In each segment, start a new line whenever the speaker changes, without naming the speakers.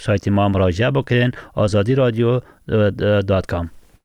سایت ما مراجعه بکنین azadiradio.com.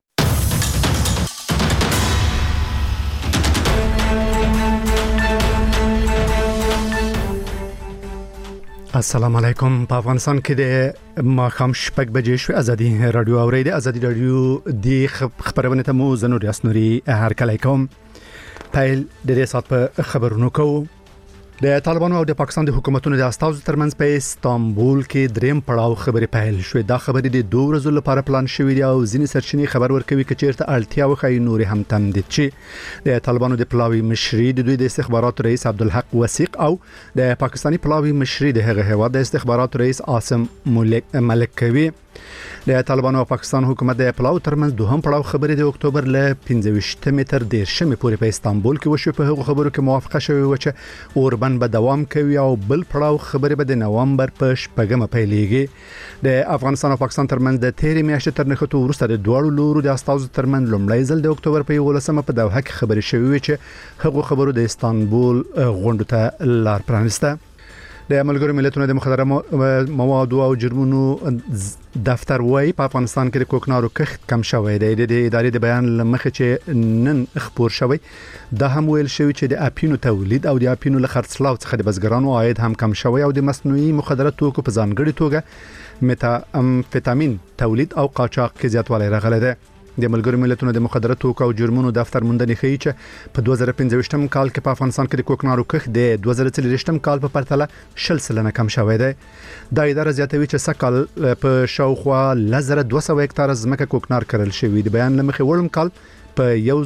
السلام علیکم. په افغانستان کې د ماښام 6 بجې شو. ازادي رادیو اوریدي. ازادي رادیو د خبرونه ته مو زنور یاسنوري هر کله کوم پیل د دې سات په خبرونو کوو. د طالبانو او د پاکستان د حکومتونو د استازو ترمنځ په استانبول کې دریم پړاو خبرې پیل شوې. دا خبرې د 2 ورځې لپاره پلان شوې دي او ځینې سرچینې خبر ورکوي چې چیرته اړتیا وخی نور هم تمدید شي. د طالبانو د پلاوی مشري د دوی د استخباراتو رئیس عبدالحق وثیق او د پاکستاني پلاوی مشري د هغه هواد د استخباراتو رئیس عاصم ملک کوي. د طالبانو او پاکستان حکومت د پلاو ترمنځ دوهم پړاو خبرې د اکتوبر ل 15 متر د شمې پورې په استانبول کې وشو. په هغه خبرو کې موافقه شوې و چې اوربن به دوام کوي او بل پړاو خبرې به د نوامبر په 8 پیلېږي. د افغانستان او پاکستان ترمنځ د تیرې میاشتې تر نښتو وروسته د دوړو لورو د استازو ترمنځ لومړی ځل د اکتوبر په 11 په دوحه کې خبرې شوې و چې هغه خبرو د استانبول غونډه ته لار پرانسته. د ملګرو ملتونو د مخدره موادو او جرمونو دفتر وايي په افغانستان کې د کوکنارو کښت کم شوی دی. د ادارې د بیان لمخې چې نن خبر شوی دا هم ویل شوی چې د اپینو تولید او د اپینو له خرڅلاو څخه د بزګرانو عاید هم کم شوی او د مصنوعي مخدره توکو په ځانګړي توګه متا امفیتامین تولید او قاچاق کې زیاتوالی راغلی دی. د ملګرو ملتونو د مخدره توکو او جرمونو دفتر موندنې ښیي چې په 2015 کال کې په افغانستان کې د کوکنارو کښت د 2023 کال په پرتله 20% کم شوی دی. دا اداره زیاتوي چې سکل په شاوخوا 1200 هکتار ځمکه کوکنار کرل شوی دی. بیان لمخې وړم کال په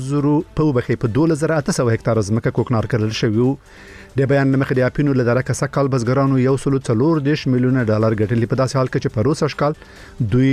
2800 هکتار ځمکه کوکنار کرل شوی. د بیان لمخې د اپینو له درکه سکل بزګرانو 1.4 میلیونه ډالر ګټلې. په داسې حال کې چې په روسه کال دوی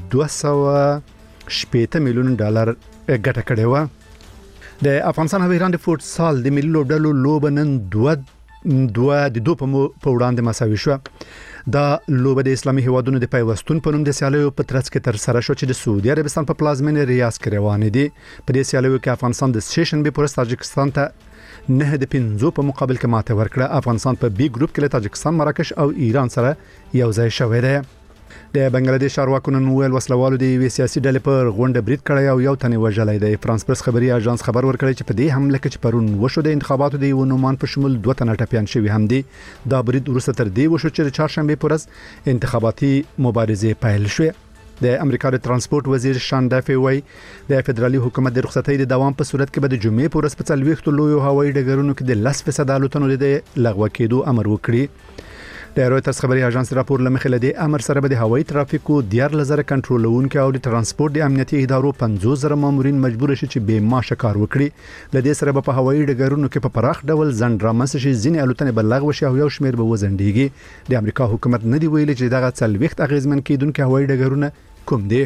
200 میلیون ډالر ګټه کړې و. د افغانستان او ایران د فوتسال د ملي لوبډلو لوب نن دوه په وړاندې مساوي شو. دا لوب د اسلامي هیوادونو د پیوستون په نوم د سیالیو په ترڅ کې تر سره شو چې د سعودي عربستان په پلازمینه ریاض کې روان دي. په دې سیالیو کې افغانستان د سیشن به پر تاجکستان ته 9-5 په مقابل کې ماته ورکړه. افغانستان په بي ګروپ کې له تاجکستان، مراکش او ایران سره یو ځای شوی دی. د بنگلاديش چارواکو نن ویل وسلوالو د سیاسي ډلې پر غونډه برید کړی او یو تنې وژلای دی. فرانس پرس خبري اژانس خبر ورکړی چې په دې حمله کې چې پرون وشو د انتخاباتو د ونومان په شمول 2 تنه ټپيان شوی هم دي. دا برید وروسته تر دې وشو چې چهارشنبه پورز انتخاباتي مبارزه پیل شوه. د امریکا د ترانسپورت وزیر شان دافي وای د فدرالي حکومت د رخصتۍ د دوام په صورت کې به د جمعې پورز په 40 لویو هوایي ډګرونو کې د 10% الوتنو د لغوه کېدو امر وکړي. د رويټرز خبري اژانس راپور لمخې لدی امر سره به د هوایي ترافیکو 10000 کنټرولونکو او د ترانسپورت د امنیتي ادارو 50000 مامورین مجبور شي چې به معاش کار وکړي. لدی سره به په هوایي ډګرونو کې په پراخ ډول ځنډ رامنځته شي. ځینې الوتنې بلغ وشي او یو شمېر به وزندېږي. د امریکا حکومت نه دی ویلي چې دغه 40 اغیزمن کېدونکو هوایي ډګرونه کوم دي.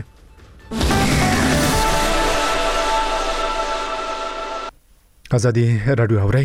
ازادي رادیو اوري.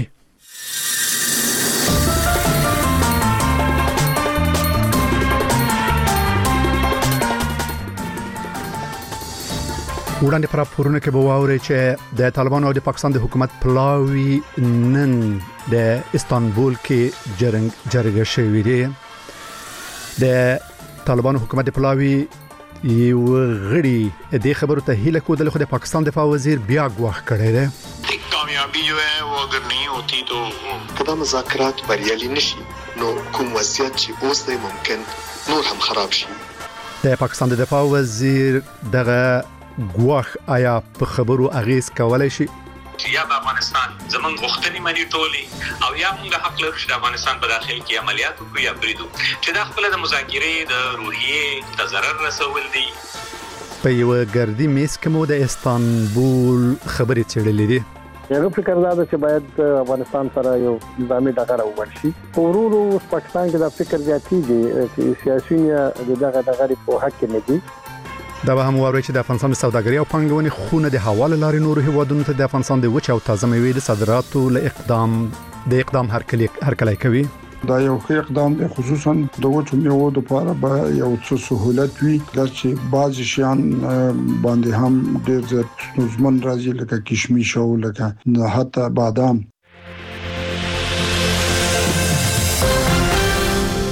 وړاندې پر راپورونه کې به واوري چې د طالبانو او د پاکستان د حکومت پلاوی نن د استانبول کې جرګه شوې ده. د طالبانو حکومت د پلاوی یو غړي د خبرو ته هیله کودل خو د پاکستان دفاع وزیر بیا غواخ کړی دی.
کامیابی جو ہے وہ اگر نہیں ہوتی تو کدا مذاکرات بریالي نشي نو کوم وضعیت چې اوس دی ممکن نور هم خراب شي.
د پاکستان د دفاع وزیر دغه غواخ آیا په خبرو اغیز کولای شي؟
یا افغانستان زمونږ غوښتنې مني ټولې او یا موږ حق لرو چې د افغانستان په داخل کې عملیات وکړو یا بریدو چې دا خپل د مذاکرې د روحیې د ضرر رسول دي.
په یو ګردی میز کې مو د استانبول خبرې چړلې دي.
یو فکر دا چې باید افغانستان سره یو نظامي ډغره وبشي. ورورو پاکستان کې دا فکر زیاتېږي چې سیاسي دغه ډغرې په حق کې نه دي.
دا به هم وایي چې د افغانستان د سوداګرۍ او پانګونې خونه د حواله لارې نور هیوادونو ته د افغانستان د وچ او تازه میوې د صادراتو له اقدام هرکلی کوي.
دا یو ښه اقدام دی، خصوصا د وچو میوو لپاره به یو څه سہولت وي چې بعض شیان باندې هم ډېر زیات ستونزمن راځي لکه کشمش او لکه حتی بادام.
د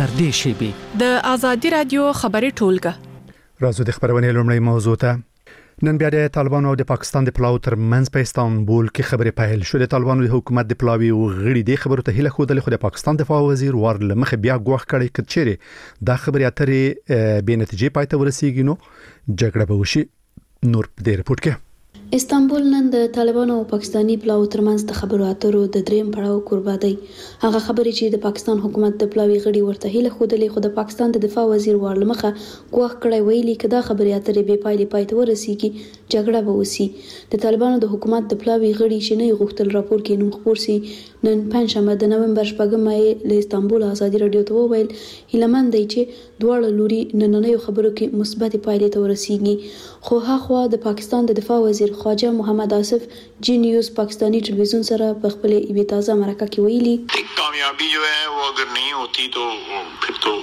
نږدې شي.
د ازادي رادیو خبري ټولګه
راځو د خبرونې لومړی موضوع ته. نن بیا د طالبانو او د پاکستان د پلاو تر منځ په استانبول کې خبرې پیل شوې. د طالبانو د حکومت د پلاوی او غړي د خبرو ته هله خوده خو د پاکستان دفاع وزیر ورله مخ بیا غوښ کړي کچېره د خبرې اترې به نتیجې پاتې ورسیږي نو جګړه به وشي. نور په دې رپورت کې
استانبول نن د طالبانو او پاکستاني پلاو ترمنځ د خبرو اترو د دریم پړاو قربا دی. هغه خبرې چې د پاکستان حکومت د پلاوی غړي ورته هله خودلې خو د پاکستان د دفاع وزیر ورلمخه غوښ کړی ویلي کدا خبرې اترې به پایلې پاتې ورسیږي جګړه به وسی. د طالبانو د حکومت د پلاوی غړي چې نه غوښتل راپور کې نوم خبر سي نن پنځمه د نومبر 8 له استانبول ازادي رادیو ته وویل هیلمن دی چې دواړه لوري نننۍ خبرو کې مثبت پایلې ته ورسیږي. خو هغه د پاکستان د دفاع وزیر خواجه محمد Asif Geo news Pakistani television सरा पखपले इबे ताज़ा मरका की वहीली
कामयाबी जो है वो अगर नहीं होती तो फिर तो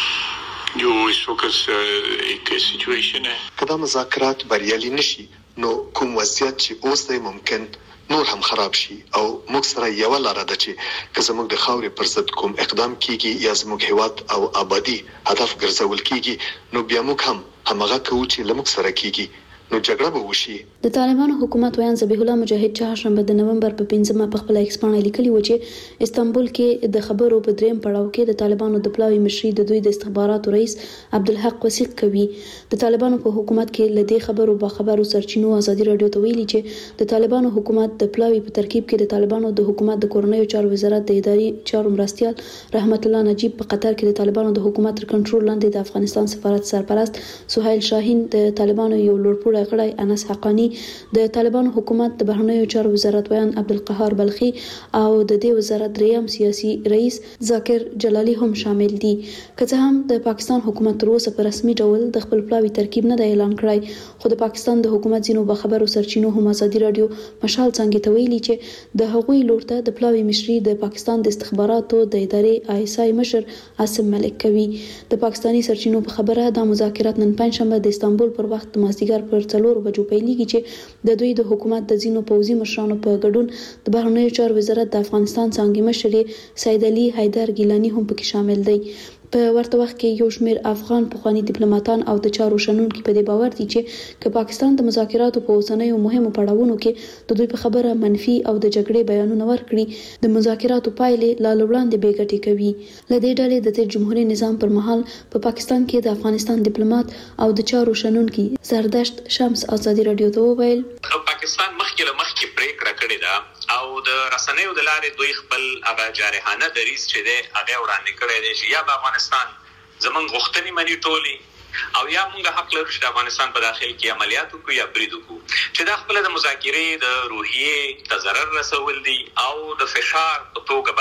जो इस वक्त एक सिचुएशन है कदा मुज़ाकरात बरियाली नशी नो कोम वضعیت چې اوس د ممکن نور هم خراب شي او موږ سره یو لاره ده چې که زموږ د خاورې پر ضد کوم اقدام کیږي یا زموږ هیواد او آبادی هدف ګرځول کیږي نو بیا موږ هم همغه کوو چې لموږ سره کیږي نو جګړه به وشي.
د طالبانو حکومت ویان ذبیح الله مجاهد چهارشنبه د نومبر په 15 په خپل ایکس باندې لیکلی و چې استانبول کې د خبرو په دریم پړاو کې د طالبانو د پلاوی مشري د دوی د استخباراتو رئیس عبدالحق وثیق کوي. د طالبانو په حکومت کې لدې خبرو با خبرو سرچینو ازادي رادیو ته ویلي چې د طالبانو حکومت د پلاوی په ترکیب کې د طالبانو د حکومت د کورنیو چارو وزارت د اداري چارو مرستيال رحمت الله نجیب په قطر کې د طالبانو د حکومت تر کنټرول لاندې د افغانستان سفارت سرپرست سهیل شاهین د طالبانو یو لوړپوړی غړی انس حقانی د طالبانو حکومت د بهرنیو چارو وزارت ویان عبدالقهار بلخی او د دې وزارت دریم سیاسي رئیس ذاکر جلالی هم شامل دي. که څه هم د پاکستان حکومت تر اوسه په رسمي ډول د خپل پلاوی ترکیب نه دی اعلان کړی خو د پاکستان د حکومت ځینو به خبرو سرچینو هم ازادي رادیو مشال څنګه ته ویلي چې د هغوی لورته د پلاوی مشري د پاکستان د استخباراتو د ادارې ISI مشر عاصم ملک کوي. د پاکستاني سرچینو په خبره د مذاکرات نن پنځشنبه د استانبول پر وخت مازدیګر پر 4 بجو پیلېږي چې د دوی د حکومت د ځینو پوځي مشرانو په ګډون د بهرنیو چارو وزارت د افغانستان څنګه مشر سید علي حیدر ګیلانی هم پکې شامل دی. په ورته وخت کې یو شمېر افغان پخوانی ډیپلوماټان او د چارو شنونکو په دې باور دي چې که پاکستان د مذاکراتو په اوسنیو مهمو پړاوونو کې د دوی په خبره منفي او د جګړې بیانونه ورکړي د مذاکراتو پایلې لا وړاندې بیګټي کوي. لدې ډلې د تیر جمهوریت نظام پر مهال په پاکستان کې د افغانستان ډیپلوماټ او د چارو شنونکو زردشت شمس ازادي رادیو ته وویل
پاکستان مخکې پریکړه کړې ده او د رسنیو د لارې دوی خپل هغه جارحانه دریځ چې ده هغه وړاندې کړی دی چې یا په افغانستان زمونږ غوښتنې مني ټولي او یا موږ حق لرو چې د افغانستان په داخل کې عملیات وکړو یا برید وکړو چې دا خپل د مذاکرې د روحیې ته ضرر رسول دي او د فشار په توګه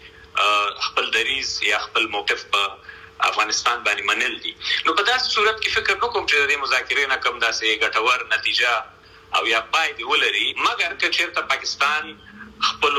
باندې خپل دریځ یا خپل موقف په افغانستان باندې منل دي. نو په داسې صورت کې فکر نکوم چې د مذاکرې نه کم داسې ګټور نتیجه او یا پای دی ولري مګر که چیرته پاکستان خپل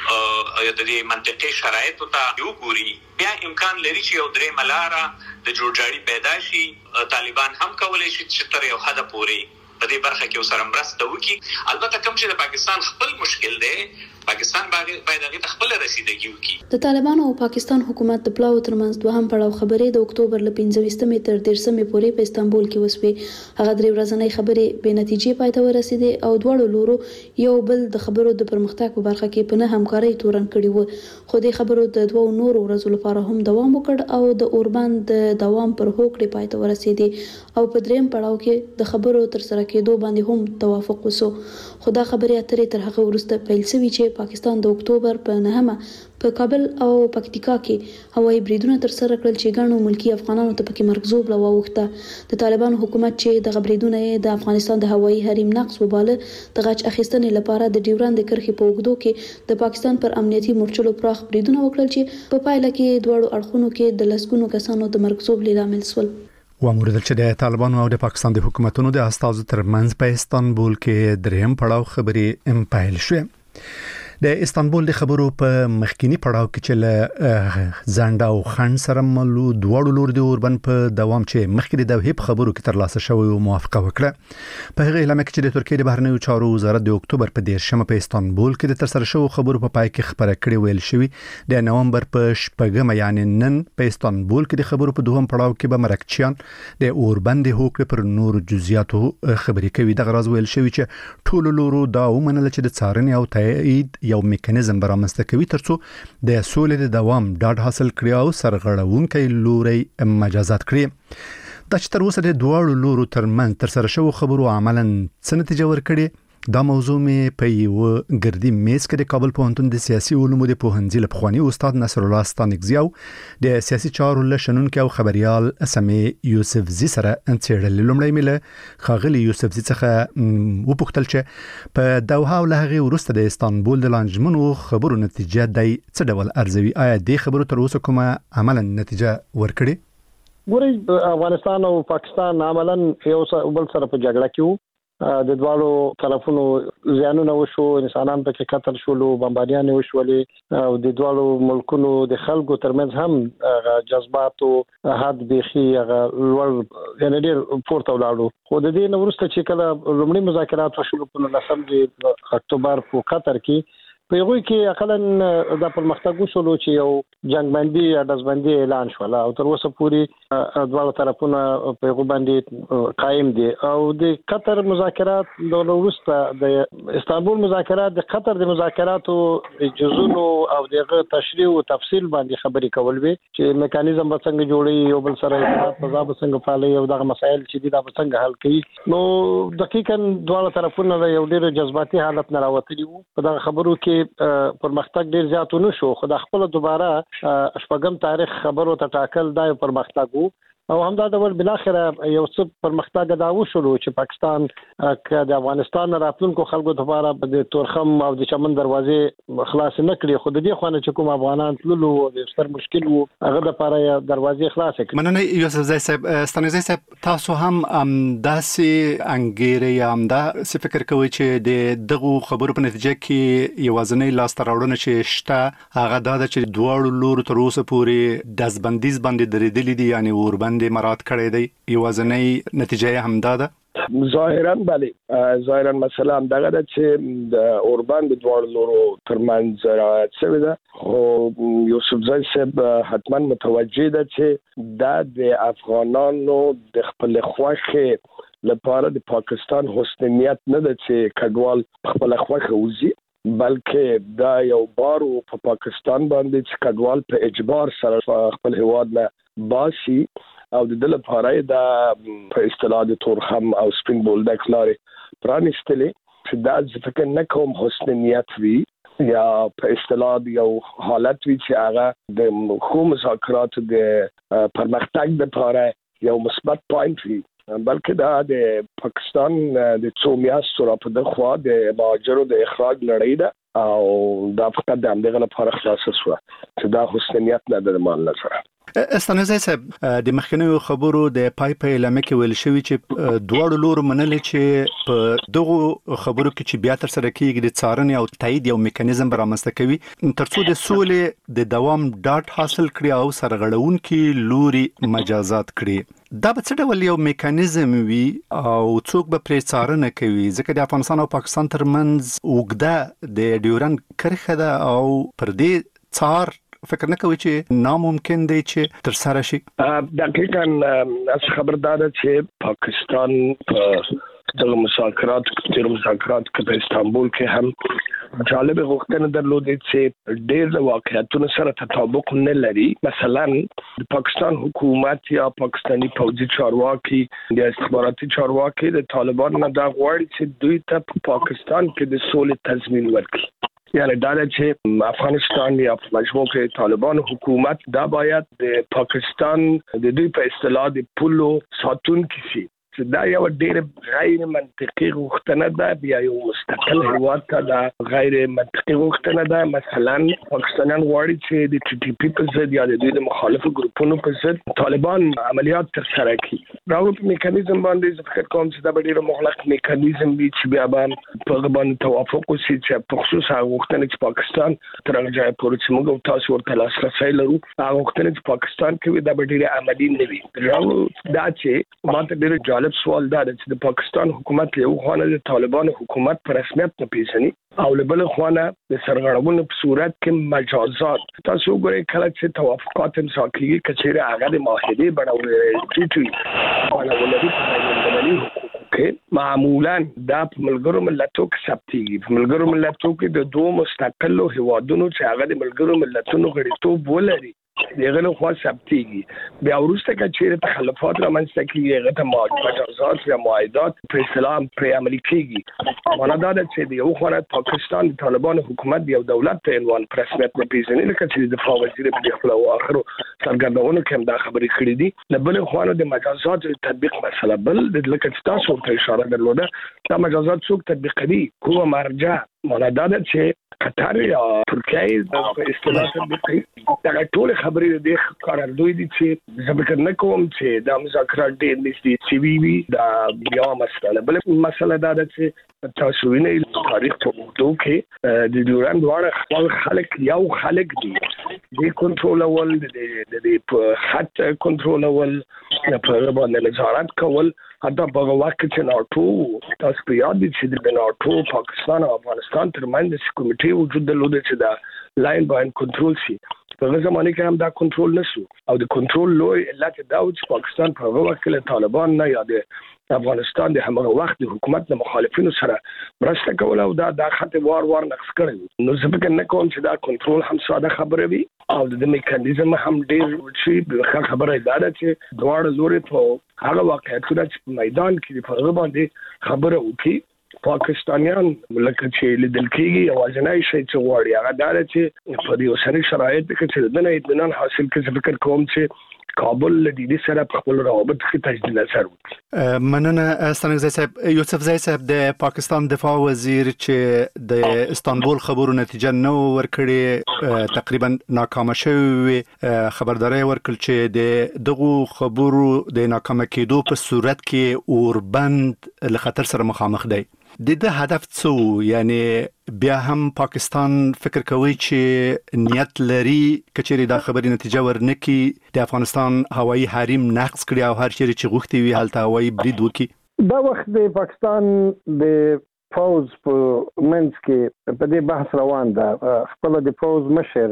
د دې منطقي شرایطو ته یو ګوري بیا امکان لري چې یو درې ملاره د جوړجاړي پیدا شي. طالبان هم کولای شي چې تر یو حد پورې په دې برخه کې سره مرسته وکړي. البته کوم چې د پاکستان خپل مشکل دی پاکستان باید هغه خپل رسیدګي وکړي.
د طالبانو او پاکستان حکومت د پلاو ترمنځ دوهم پړاو خبرې د اکتوبر ل 15 تر 13 پورې په استانبول کې وسوي. هغه درې ورځنۍ خبرې به نتیجې پای ته ورسېدې او دواړو لورو یو بل د خبرو د پرمختګ په برخه کې په نه همکارۍ تورن کړي وو خو د خبرو د دوه نورو ورځو لپاره هم دوام وکړ او د اوربان د دوام پر هوکړې پای ته ورسېدې او په دریم پړاو کې د خبرو تر سره کېدو باندې هم توافق وسو. خو دا خبرې اترې تر هغه وروسته پیل شوې چې پاکستان د اکتوبر په 9 په کابل او پکتیکا کې هوایي بریدونه تر سره کړل چې ګڼو ملکی افغانانو ته پکې مرګزوب لوا وخته. د طالبانو حکومت چې د غبرېدونه د افغانستان د هوایي حریم نقص وباله د غچ اخیستنې لپاره د ډیورند کرښې په اوږدو کې د پاکستان پر امنیتي مورچلو پراخ بریدونه وکړل چې په پایله کې دواړو اړخونو کې د لسګونو کسانو د مرګزوب لامل شول.
واموردل چې د طالبانو او د پاکستان د حکومتونو د استازو ترمنځ په استانبول کې دریم پړاو خبرې امپایل شوه. د استانبول د خبرو په مخکینی پړاو کې چې له زنده او خان سره ملو دوړو لور د اوربن په دوام چې مخکې د دوحې خبرو کې ترلاسه شوی او موافقه وکړه په هغه اعلان کې چې د ترکیې د بهرنیو چارو وزارت د اکتوبر په 10 په استانبول کې د ترسره شوی خبرو په پای کې خبره کړې ویل شوی د نومبر په 8 یعنی نن په استانبول کې د خبرو په دوهم پړاو کې به مرکچیان د اوربن د هوکړې پر نور جزئیاتو خبرې کوي د غراز ویل شوی چې ټول لورو دا ومنل چې د څارنې او تایید یو میکانیزم برامسته کوي ترڅو د سولې د دوام ډاډ حاصل کړي او سرغړونکي لوري مجازات کړي د چې تر اوسه د دوه لورو ترمن تر سره شو خبرو عملاً څه نتیجه ورکړي دا موضوع مې په یو ګردی میز کې د کابل پوهنتون د سیاسي علومو د پوهنځي لپخوانی استاد نصر الله ستانګزیو د سیاسي چارو لشنونکو او خبريال اسمه یوسف زی سره انڅېړل لومړی مله خاغلی یوسف زی څخه وپوښتل چې په دوحه ولغه ورسته د استانبول د لانجمنو خبرو نتیجه د څه ډول ارزوي آیا د خبرو تر اوسه کومه عملاً نتیجه ورکړي
ګوري افغانستان او پاکستان عملاً یو بل سره په جګړه کې د دوالو طرفونو زیانونه وشو انسانان په کې قتل شول بمباریان وشولې او د دوالو ملکونو د خلکو ترمنځ هم جذبات او حد بيخي لوړ یعنی ډېر پورته ولاړو خو د دې نورسته چې کله لومړی مذاکرات وشول په 19 اکتوبر په قطر کې په یوه کې اقلن د پرمختګ وشولو چې یو جنگبندي یا دزبندي اعلان شول او تر اوسه پوری دوه طرفونه په یوه باندې قائم دي او د قطر مذاکرات د وروسته د استانبول مذاکرات د قطر د مذاکراتو جزونو او دغه تشریح او تفصیل باندې خبرې کول وي چې میکانیزم به څنګه جوړي یو بل سره فضا به څنګه فعالي او دغه مسایل چې دي دا به څنګه حل کړي نو دقیقاً دوه طرفونه یو ډېر جذباتي حالت نه راوتلي وو په دغه خبرو کې پرمختګ ډیر زیات نشو خو د خپل دوباره شپږم تاریخ خبرو ته ټاکل دا پرمختګ وو او همدا د ول بل اخر یو څه پرمختګ دا وشو چې پاکستان که د افغانستان راتلونکو خلکو لپاره د تورخم او د چمن دروازې خلاص نه کړي خو د دې خوانه چې کوم افغانان تللو د ستر مشکل وو هغه د لپاره دروازې خلاص کړي
مننه یوسف زئی صاحب ستانګزی صاحب تاسو هم داسې انګیره یا دا څه فکر کوئ چې د دغه خبرو په نتیجه کې یوازنۍ لاس تراوړنه چې شته هغه دا چې دوه لور تر اوسه پورې دزبندیز باندې درېدلې دي یعنی اوربند مراد کړی دی یوازنۍ نتیجه هم دا ده
ظاهرا بله ظاهرا مثلا دغه چې د اوربند د دوه لورو ترمنځ راځي شوی ده خو یوسف زئی صاحب حتما متوجه ده چې د افغانانو د خپل خوښه لپاره د پاکستان حسنیت نه ده چې کډوال خپل خوښه وزي بلکې دا یو بار په پاکستان باندې چې کډوال په اجبار سره خپل هواد نه باسي او د دل لپاره د په اصطلاح د تورخم او سپین بولډک لارې پرانیستلې چې دا ځکه نه کوم حسن نیت وی یا په اصطلاح یو حالت وی چې هغه د خو مذاکرات د پرمختګ لپاره یو مثبت پوینټ وی بلکې دا د پاکستان د څو میاشتو را په دغه د مهاجرو د اخراج لړۍ ده او دا فقط د همدغه لپاره خلاصه شو چې دا حسن نیت نه د مان لپاره
استانزی صاحب د مخکنیو خبرو د پای اعلان کې ویل شوی چې دوه لور منل چې په دغه خبرو کې چې بیا تر سره کېږي د څارنې او تایید یو میکانیزم برامسته کوي ترڅو د سولې د دوام ډاټ حاصل کړي او سرغړونکي لوري مجازات کړي دا به څه ډول یو میکانیزم وي او څوک به پرې څارنه کوي ځکه د افغانستان او پاکستان ترمنځ اوږده د ډیورند کرښه ده او پر دې څار فکر نه کوي چې ناممکن دی چې تر سره شي
دقیقاً از خبردار چې پاکستان په دغه مذاکرات کې په استانبول کې هم جالب غوښتنه درلودې چې ډېر واقعیتونو سره تطابق نه لري مثلا د پاکستان حکومت یا پاکستانی پوځي چارواکي یا استخباراتي چارواکي د طالبان نه دا غواړي چې دوی ته په پاکستان کې د سولې تضمین ورکړي یعنی دا چې افغانستان یا مجموع کې طالبان حکومت دا باید د پاکستان د دوی په اصطلاح د پولو ساتون کیسي چې دا یو ډېر غیر منطقي غوښتنه ده، بیا یو مستقل هیواد ته دا غیر منطقي غوښتنه ده. مثلا پاکستانیان غواړي چې د ټي ټي پی په ضد یا د دوی د مخالفو ګروپونو په ضد طالبان عملیات ترسره کړي. راو په میکانیزم باندې فکر کوم چې دا ډېر مغلق میکانیزم وي چې بیا باندې په باندې توافق وشي چې په خصوص هغه غوښتنه چې پاکستان تر هغه ځای پورې چې موږ تاسو ورته لاسرسی لرو، هغه غوښتنه چې پاکستان کوي دا ډېر عملي نه وي. راو دا چې ماته ډېر جالب سوال دا چې د پاکستان حکومت یو خوانه د طالبان حکومت په رسمیت نه پیژني او له بل خوانه د سرغړونو په صورت کې مجازات. تاسو ګورئ کله چې توافقات امضا کیږي کچېره هغه د معاهده بڼه ټیټي ولا ولدي په کې معمولا دا په ملګرو ملتونو کې ثبتېږي. په ملګرو ملتونو کې د دوه مستقلو هیوادونو چې هغه د ملګرو ملتونو غړیتوب ولري دغه له خوا ثبتېږي. بیا وروسته کچېره تخلفات رامنځته کیږي، هغه ته مجازات یا معاهدات په اسلام پر عملي کیږي. معنا دا ده چې د یو خوا پاکستان د طالبان حکومت یو دولت په عنوان په رسمیت نه پیژني، لکه چې د دفاع وزیر په خپل اخرو څرګندونو کې هم دا خبرې کړې دي. له بل خوا د مجازات تطبیق مسله بل د لکه تاسو ته اشاره درلوده، دا مجازات څوک تطبیق کوي؟ کومه مرجع؟ معنا دا ده چې قطر یا ترکیه په اصطلاح تطبیق کوي. دا ټول خبرې د قراردوی دي چې زه فکر نه کوم چې دا مذاکرات ډېر نږدې چې وي. دا بیا مسله بل مسله دا ده چې تاسو وینئ تاریخ په اردو کې د ډیورند واړه خپل خلک یو خلک دي د کنټرول اول د خط کنټرول اول په باندې نظارت کول. حتی په وخت کې ناټو تاسو په یاد دي چې د ناټو پاکستان او افغانستان ترمنځ د کمیټې وجود درلود چې دا لاین باندې کنټرول شي. په هغه زمانه کې هم دا کنټرول نشو او د کنټرول لوی علت دا و چې پاکستان په هغه وخت کې طالبان نه یا د افغانستان د هغه وخت د حکومت د مخالفینو سره مرسته کوله او دا خط وار نقص کړی. نو زه فکر نه کوم چې دا کنټرول هم ساده خبره وي او د میکانیزم هم ډېر شي. بل خبره دا ده چې دواړه لوري په هغه واقعیتونه چې په میدان کې په هغه باندې خبره وکړي. پاکستانیان لکه چې لیدل کېږي یوازینی شی چې غواړي هغه دا ده چې په دې اوسني شرایطو کې چې دنه اطمینان حاصل کړي. فکر کوم چې کابل له دې سره په خپل روابط کې تجدید اثر وکړي.
مننه ستانکزی صاحب. یوسف زئی صاحب د پاکستان دفاع وزیر چې د استانبول خبرو نتیجه نو ورکړي تقریبا ناکام شوی خبرداري ورکړل چې د دغه خبرو د ناکام کېدو په صورت کې اوربند له خطر سره مخامخ دی. د هدف څه یعنی بیا هم پاکستان فکر کوي چې نیت لري کچېری دا خبري نتیجه ورنکي د افغانستان هوایي حریم نقض کړي او هر چیرې چې غوښتي وي هلته هوایي برید وکړي.
دا وخت د پاکستان د فوز په منځ کې په دې بحث روان ده. خپل د فوز مشر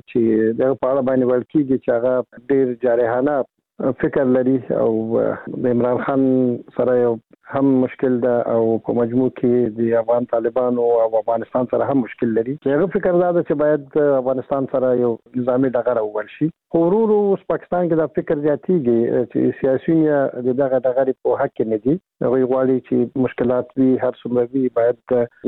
چې د په اړه باندې ول کېږي چې هغه ډېر جارحانه فکر لري او د عمران خان سره هم مشکل ده او په مجموع کې د افغان طالبانو او افغانستان سره هم مشکل لري. هغه فکر دا چې باید افغانستان سره یو نظامی ډغره وول شي. خو ورو پاکستان کې دا فکر زیاتېږي چې سیاسيون دغه ډغرې په حق کې نه دي. هغه غواړي چې مشکلات وي هر څومره وي باید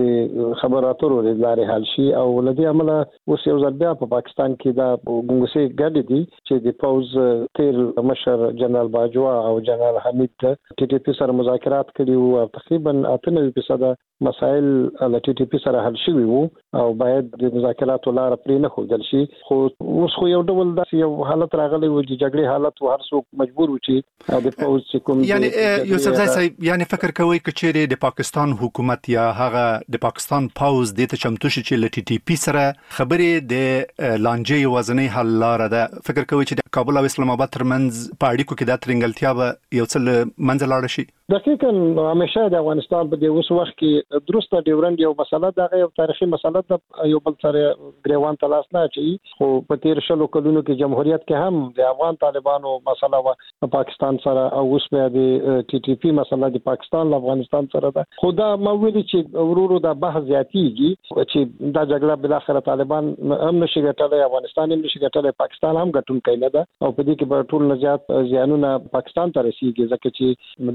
د خبرو اترو لارې حل شي او لدی عمله اوس یو ځل بیا په پاکستان کې دا ګونګسي ګډ دي چې د فوز تیر مشر جنرال باجوا او جنرال حمید ټي ټي پی سره مذاکرات کړي او تقریبا 98% مسائل له ټي ټي پی سره حل شوي وو او باید د مذاکراتو لار پرې نه خوځل شي. خو اوس خو یو ډول داسې یو حالت راغلی و چې جګړې حالت و هر څوک مجبور و چې د فوز چې کوم
یعنی یوسف زئی صاحب یعنی فکر کوي چې د پاکستان حکومت یا هغه د پاکستان پاوز د ته چمتو شي چې له ټي ټي پی سره خبرې د لانجې وزنی حل لار ده. فکر کوي چې د کابل او اسلام آباد ترمنځ په اړیکو کې د ترنګلتیا به یو څل منځ لاړ شي.
دقیقاً همیشه د افغانستان په دې اوس وخت کې درسته ډیورند یو مسله ده، یو تاریخي مسله ده، یو بل سره ګریوان تلاش نه چي. خو په تیر شلو کلونو کې جمهوریت کې هم د افغان طالبانو مسله و پاکستان سره او اوس بیا د ټي ټي پی مسله د پاکستان له افغانستان سره ده. خو دا موجود چې ورورو د بحث زیاتېږي چې دا جګړه بل اخر طالبان هم نشي ګټلای، افغانستان هم نشي ګټلای، پاکستان هم ګټونکی نه ده او په دې کې به ټول نجات زیانونه پاکستان ته رسیږي ځکه چې د موږ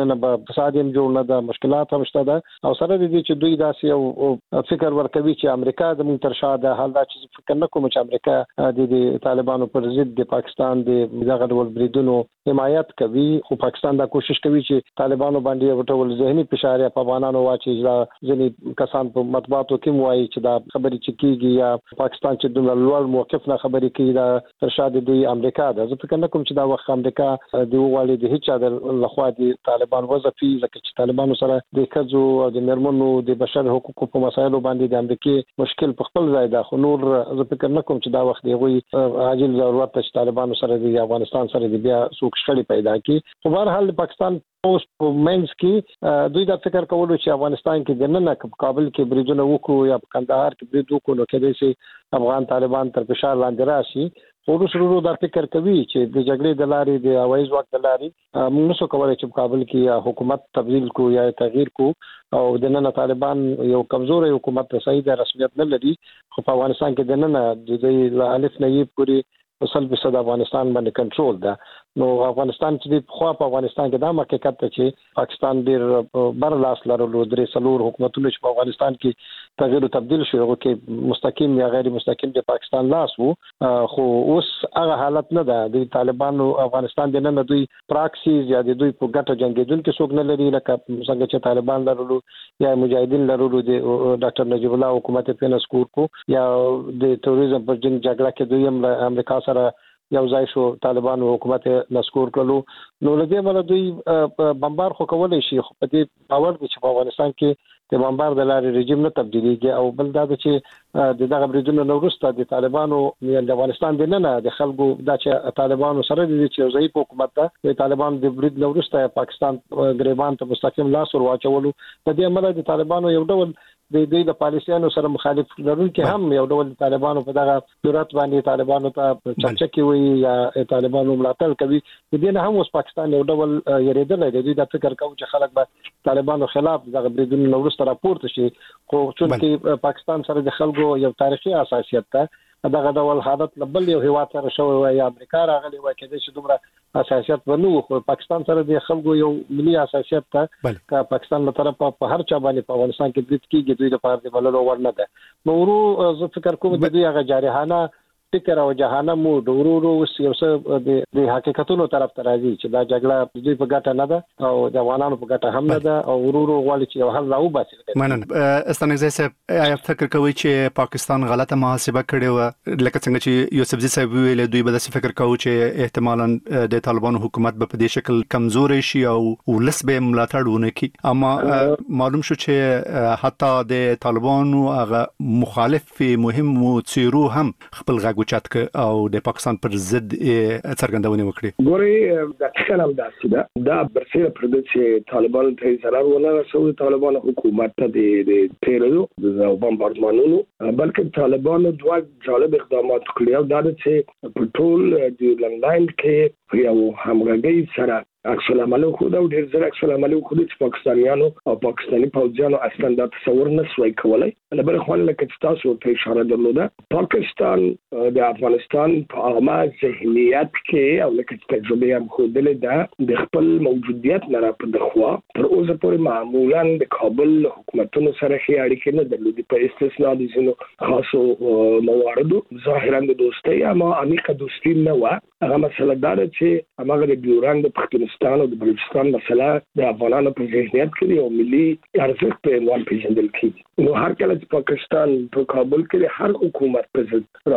دنه به فساد هم جوړ نه ده، مشکلات هم شته ده او سره دې چې دوی داسې یو فکر ورکوي چې امریکا د مونږ تر شا ده. حال دا چې فکر نه کوم چې امریکا د طالبانو پر ضد د پاکستان د دغه ډول بریدونو حمایت کوي، خو پاکستان دا کوشش کوي چې طالبانو باندې یو ډول ذهني فشار په افغانانو واچي. ځینې کسان په مطبوعاتو کې وایي چې دا خبرې چې کیږي یا پاکستان چې د لوړ موقف نه خبرې کوي دا تر شا د امریکا ده. زه فکر نه کوم چې دا وخت امریکا د وغواړي د هیڅ د لخوا د طالبان وظیفي ځکه چې طالبانو سره د ښځو او د میرمنو د بشر حقوقو په مسایلو باندې د امریکا مشکل په خپل ځای ده. خو نور زه فکر نه کوم چې دا وخت دی عاجل ضرورت چې طالبانو سره د افغانستان سره د بیا څوک شخړې پیدا کړي. خو بهر حال پاکستان اوس په منځ کې دوی دا فکر کولو چې افغانستان کې د نن کابل کې بریدونه وکړو یا په کندهار کې برید وکړو نو کېدای شي افغان طالبان تر فشار لاندې راشي. خو ورو دا فکر کوي چې د جګړې د لارې د هوایي ځواک د لارې موږ نشو کولی چې په کابل کې حکومت تبدیل کو یا تغییر کو او د نن طالبان یو کمزوري حکومت صحیح د رسمیت نه لري. خو په افغانستان کې د نن د دې الف نه یې پوری 100% افغانستان باندې کنټرول ده. نو افغانستان چې په خوا په افغانستان کې دا حقیقت ته چې پاکستان ډیر بر لاس لرلو درې څلور حکومتونه چې په افغانستان کې تغییر او تبديل شوی او کې مستقیم یا غیر مستقیم د پاکستان لاس وو. خو اوس هغه حالت نه ده. د طالبانو افغانستان د نن دوی پراکسیز یا د دوی په ګټه جنگیدونکو څوک نه لري لکه څنګه چې طالبان لرلو یا مجاهدین لرلو د ډاکټر نجیب الله حکومت په نسکور کو یا د تروریزم پر جنگ جګړه کې دوی هم امریکا سره یو ځای شو طالبانو حکومت نسکور کړلو. نو لدې مله دوی بمبار خو کولای شي خو په دې باور دي چې په افغانستان کې د بمبار د لارې رژیم نه تبدیلیږي او بل دا چې دغه بریدونو وروسته د طالبانو د افغانستان د نه د خلکو دا چې طالبانو سره د چې ضعیف حکومت ده د طالبانو د برید وروسته پاکستان غریبان ته مستقیم لاس ور واچولو. په دې عمل د طالبانو یو ډول د دوی د پالیسیانو سره مخالف لرونکي هم یو ډول طالبانو په دغه ضرورت باندې طالبانو ته چرچکي وي یا طالبانو ملاتړ کوي. د دې نه هم اوس پاکستان یو ډول یریدل دی. دوی دا فکر کوي چې خلک به طالبانو خلاف دغه بریدونو وروسته راپورته شي. خو چې پاکستان سره د خلکو یو تاریخي حساسیت ده دغه ډول حالت لبل یو هیواد سره شوی وي یا امریکا راغلی وي کېدای شي دومره حساسیت ونه خو پاکستان سره د خلکو یو ملي حساسیت ته کا پاکستان له طرفه په هر چا باندې په افغانستان کې برید کیږي دوی د پاره د بللو ورنه ده. نو ورو زه فکر کوم د دوی هغه جارحانه فکر او جهانه مو ورو یو څه د حقیقتونو طرف ته راځي چې دا جګړه دوی په ګټه نه ده او د افغانانو په ګټه هم نه ده او ورو غواړي چې یو حل راوباسي.
مننه. استانګزی صاحب آیا فکر کوي چې پاکستان غلطه محاسبه کړې و لکه څنګه چې یوسفزي صاحب ویل دوی به د فکر کوي چې احتمالاً د طالبانو حکومت به په دې شکل کمزوري شي او ولس به ملاتړ ونه کړي. اما معلوم شو چې حتی د طالبانو هغه مخالف مهم څیرو هم خپل غږ چاتک او د پاکستان پر ضد څرګندونه وکړي.
ګوري د څنګه داسې ده دا برسره پر دې چې طالبان ته zarar ولا رسول طالبان حکومت ته د تیرو د بمبارډمانونو بلکې طالبان دوه جالب اقدامات کړی او دا چې په ټول د لندن کې یو همغږي سره عکس العمل خو دا ډیر زر عکس العمل خو د پاکستانیانو او پاکستاني پوځیانو اصلا دا تصور نه سوي کولای. بل خو لکه تاسو ته اشاره درلوده پاکستان د افغانستان په عامه ذهنیت کې او لکه تجربه هم خو د خپل موجودیت نه را په دخوا تر اوسه پورې معمولا د کابل حکومتونو سره هي اړیکې نه درلودي په استثناء د زینو خاصو مواردو ظاهرا د دوستۍ اما عمیقه دوستي نه و. هغه مسله دا چې هغه د ډیورنډ د پاکستان او د بلوچستان مسله د افغانانو په ذهنیت کې او ملي ارزښت په عنوان پیژندل کیږي. نو هر کله چې پاکستان په کابل کې هر حکومت په ضد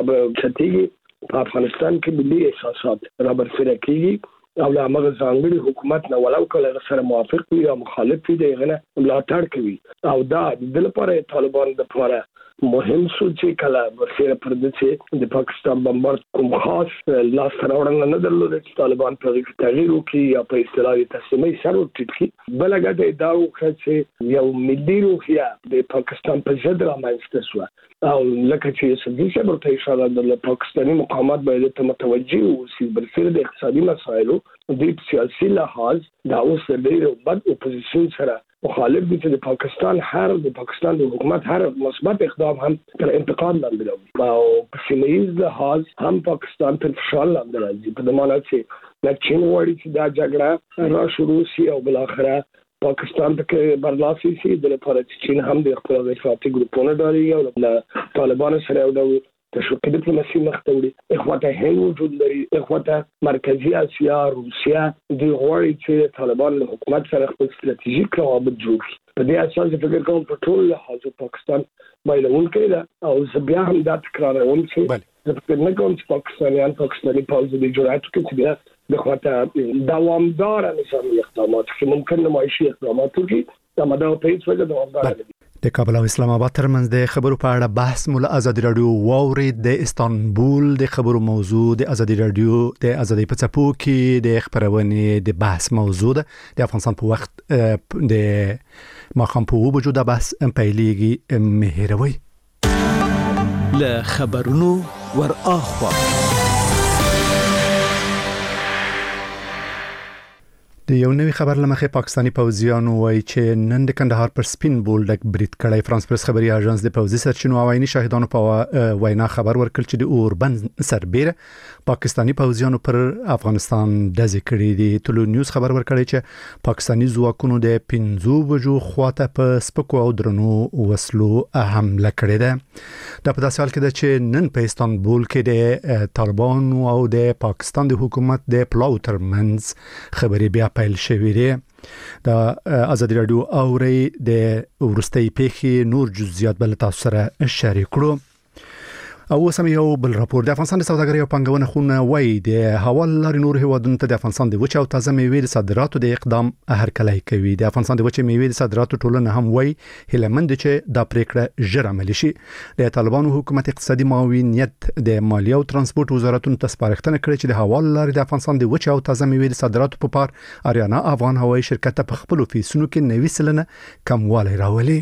راځي په افغانستان کې ملي احساسات رابرسره کیږي او له هغه ځانګړي حکومت نه ولو کله سره موافق وي یا مخالف وي دغه ملاتړ کوي او دا د لپاره طالبان د لپاره مهم شو چې کله ورسره پر دې چې د پاکستان بمبار کوم خاص لاس راوړل نه درلود چې طالبان په تغییر وکړي یا په اصطلاح تسلیمي سره وټکړي. بلګه دا وکړه چې یو ملي روحیه د پاکستان په ضد رامنځته شو او لکه چې سدي صبر ته اشاره د پاکستاني مقامات باید ته متوجي اوسي برسره د اقتصادي مسایلو د سیاسي لحاظ دا اوس د بد اپوزیشن سره مخالف دي چې د پاکستان د حکومت هر مثبت اقدام هم تر انتقاد لاندې راوړي او په سیمه‌ییز لحاظ هم پاکستان تر فشار لاندې راځي په دمانه چې د چین وړي چې دا جګړه را شروع شي او بل اخره پاکستان ته برلاسي شي د لپاره چې چین هم د خپل افراطي ګروپونو ډاري او د طالبانو سره یو ډول تشویق ډیپلوماسي مخته وړي اخواته هند وجود لري اخواته مرکزی اسیا روسیا د غوړي چې طالبان له حکومت سره خپل ستراتیژیک روابط جوړ کړي په دې اساس فکر کوم په ټول لحاظ پاکستان بایلون کړي او بیا هم دا تکراروم چې د فکر نه کوم چې پاکستاني پوځ د جوړاتو کې چې بیا د خواته دوامدار نظامي اقدامات چې ممکن معاشي اقدامات کې دا مدار په هیڅ وجه دوامدار نه
د کابل او اسلام آباد ترمنځ د خبرو په اړه بحث مولا ازادي رادیو واورید د استانبول د خبرو موضوع د ازادي رادیو د ازادي په څپو کې د خبرونې د بحث موضوع ده د افغانستان په وخت د ماخام په وجود د بحث پیلېږي مهروي
له خبرونو ور اخوا
د یو نوې خبر لمخې پاکستانی پوځیان وایي چې نن د کندهار پر سپین بولډک برید کړی. فرانس پریس خبري اژانس د پوځي سرچینو او عیني شاهدانو په وینا خبر ورکړ چې د اوربن سربېره پاکستانی پوځیانو پر افغانستان دزې کړې دي. ټولو نیوز خبر ورکړی چې پاکستانی ځواکونو د 15 بجو خواته په سپکو او درنو وسلو حمله کړې ده. دا په داسې حال کې ده چې نن په استانبول کې د طالبانو او د پاکستان د حکومت د پلاو ترمنځ خبري بیا پیل شوې ده. د ازادي رادیو اوري د ورستۍ پیښې نور جزئیات بل تاسو سره شریک کړو. او سم یو بل راپور د افغانستان د سوداګرۍ او پنګونې خونه وایي د حواله لارې نور هیوادونو ته د افغانستان د وچه او تازه میوې د صادراتو د اقدام هرکلی کوي. د افغانستان د وچه میوې د صادراتو ټولنه هم وایي هیلمند چې دا پریکړه ژر عملي شي. د طالبانو حکومت اقتصادي معاونیت د مالیه او ترانسپورت وزارتونو ته سپارښتنه کړې چې د حواله لارې د افغانستان د وچه او تازه میوې د صادراتو په پار اریانا افغان هوایي شرکت په خپل فیسونو کې 90% کموالی راولي.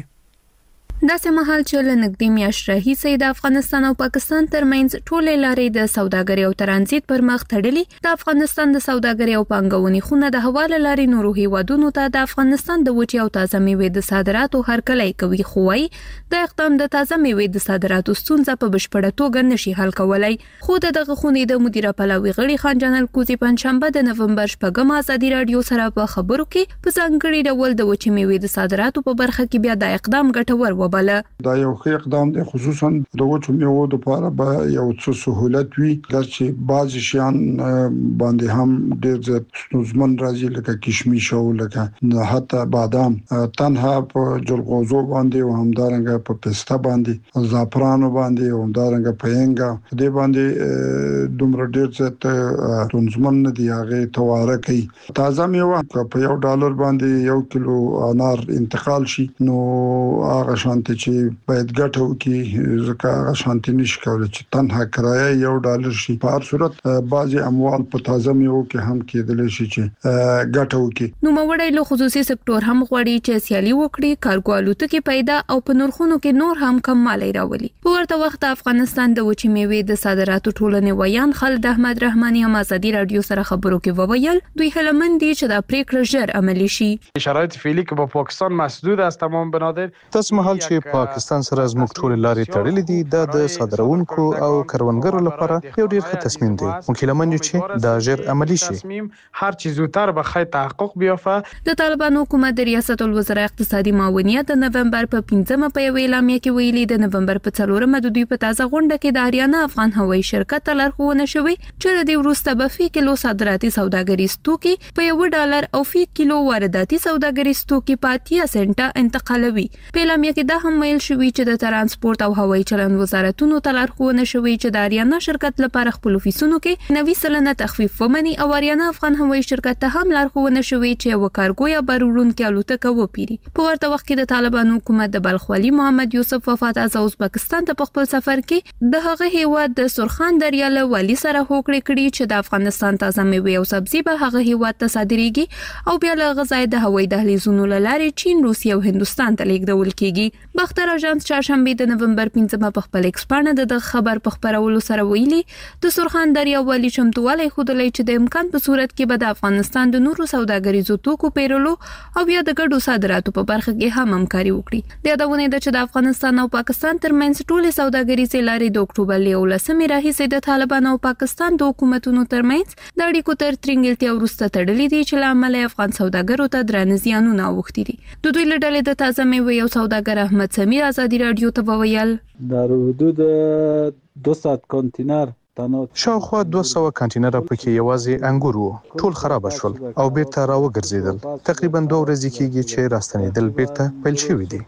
دا سمحال چې لنګدي میاشت راهیسې د افغانستان او پاکستان ترمنځ ټولې لارې د سوداګرۍ او ترانزیت پر مخ تړلې. د افغانستان د سوداګرۍ او پنګونې خونه د حواله لارې نورو هیوادونو ته د افغانستان د وچې او تازه میوې د صادراتو هرکلی کوي، خو وايي د اقدام د تازه میوې د صادراتو ستونزه په بشپړه توګه نشي حل کولای. خو دغه خونې د مدیره پلاوي غړي خان جانل کوزي پنځشنبه د نومبر 8 ازادي رادیو سره په خبرو کې په ځانګړي ډول د وچې میوې د صادراتو په برخه کې بیا د اقدام ګټور
دا یو ښه اقدام دی، خصوصا د وچو میوو لپاره به یو څه سہولت وي چې بعض شیان باندې هم ډېر زیات ستونزمن راځي لکه کشمش او لکه حتی بادام تنها په جلغوزو باندې او همدارنګه په پسته باندې زعفرانو باندې او همدارنګه په هنګا دې باندې دومره ډېر زیات ستونزمن نه دی. هغه تواره کوي تازه میوه په $1 باندې 1 کیلو انار انتقال شي نو هغه شانتي چې باید ګټه وکړي ځکه هغه شانتي نشي کولای چې تنها کرایه $1 شي. په هر صورت بعضي اموال په تازه میوه کې هم کېدلی شي چې ګټه وکړي.
نو موړی له خصوصي سکتور هم غواړي چې سیالي وکړي، کارګو الوتکې پیدا او په نرخونو کې نور هم کموالی راولي. په ورته وخت افغانستان د وچې میوې د صادراتو ټولنې ویان خالد احمد رحماني هم ازادي رادیو سره خبرو کې وویل دوی هلمند دي چې دا پریکړه ژر عملي شي.
شرایط فعلی که با پاکستان مسدود است تمام بنادر
تاسو مهال چې پاکستان سره زموږ ټول لارې تړلې دي دا د صادرونکو او کروندګرو لپاره یو ډیر ښه تصمیم دی. ممکن چې دا ژر عملی شي.
هر چیز زودتر بخیر تحقق بیافته.
د طالبانو حکومت د ریاست الوزرا اقتصادي معاونیت د نومبر په 15 په یو اعلامیه کې ویلي د نومبر په 4 د دوی په تازه غونډه کې د اریانا افغان هوایي شرکت ته لارښوونه شوې چې د وروسته به فی کیلو صادراتي سوداګریز توکي په $1 او فی کیلو وارداتي سوداګریز توکي په 80 سنټه انتقالوي. په اعلامیه کې دا هم ویل شوی چې د ترانسپورت او هوایي چلند وزارتونو ته لارښوونه شوې چې د اریانا شرکت لپاره خپل فیسونو کې 90% تخفیف ومني او اریانا افغان هوایي شرکت ته هم لارښوونه شوې چې یو کارګو یا بارورونکو الوتکه وپیري. په ورته وخت کې د طالبانو حکومت د بلخ والي محمد یوسف وفات از ازبکستان ته په خپل سفر کې د هغه هیواد د سرخان دریاله والي سره هوکړه کړې چې د افغانستان تازه میوې او سبزي به هغه هیواد ته صادریږي او بیا له غذای د هوایي دهلیزونو لارې چین، روسیه او هندستان ته لیږدول کیږي. باختر اژانس چهارشنبه د نومبر 15 په خپل ایکسپانه د خبر په خبرولو سره ویلي د سرخان دریا والی چمتووالی خودلې چې د امکان په صورت کې به د افغانستان د نورو سوداګریزو توکو پیرلو او یا د ګډو صادراتو په برخه کې هم همکاري وکړي. د یادونه ده چې د افغانستان او پاکستان ترمنځ ټولې سوداګریزې لارې د اکتوبر 11 راهیسې د طالبان او پاکستان د حکومتونو ترمنځ د اړیکو تر ترنګلتیا وروسته تړلې دي چې لامل افغان سوداګرو ته درانه زیانونه اوښتي دي. د دوی له ډلې د تازه میوې یو سوداګر احمد سمیر ازادي رادیو ته وویل
در حدود 200 کانتینر
شاوخوا 200 کانټینر پکې یوازې انګور وو، ټول خراب شول او بیرته راوګرځیدل. تقریبا 2 ورځې کېږي چې راستنیدل بیرته پیل شوی دي.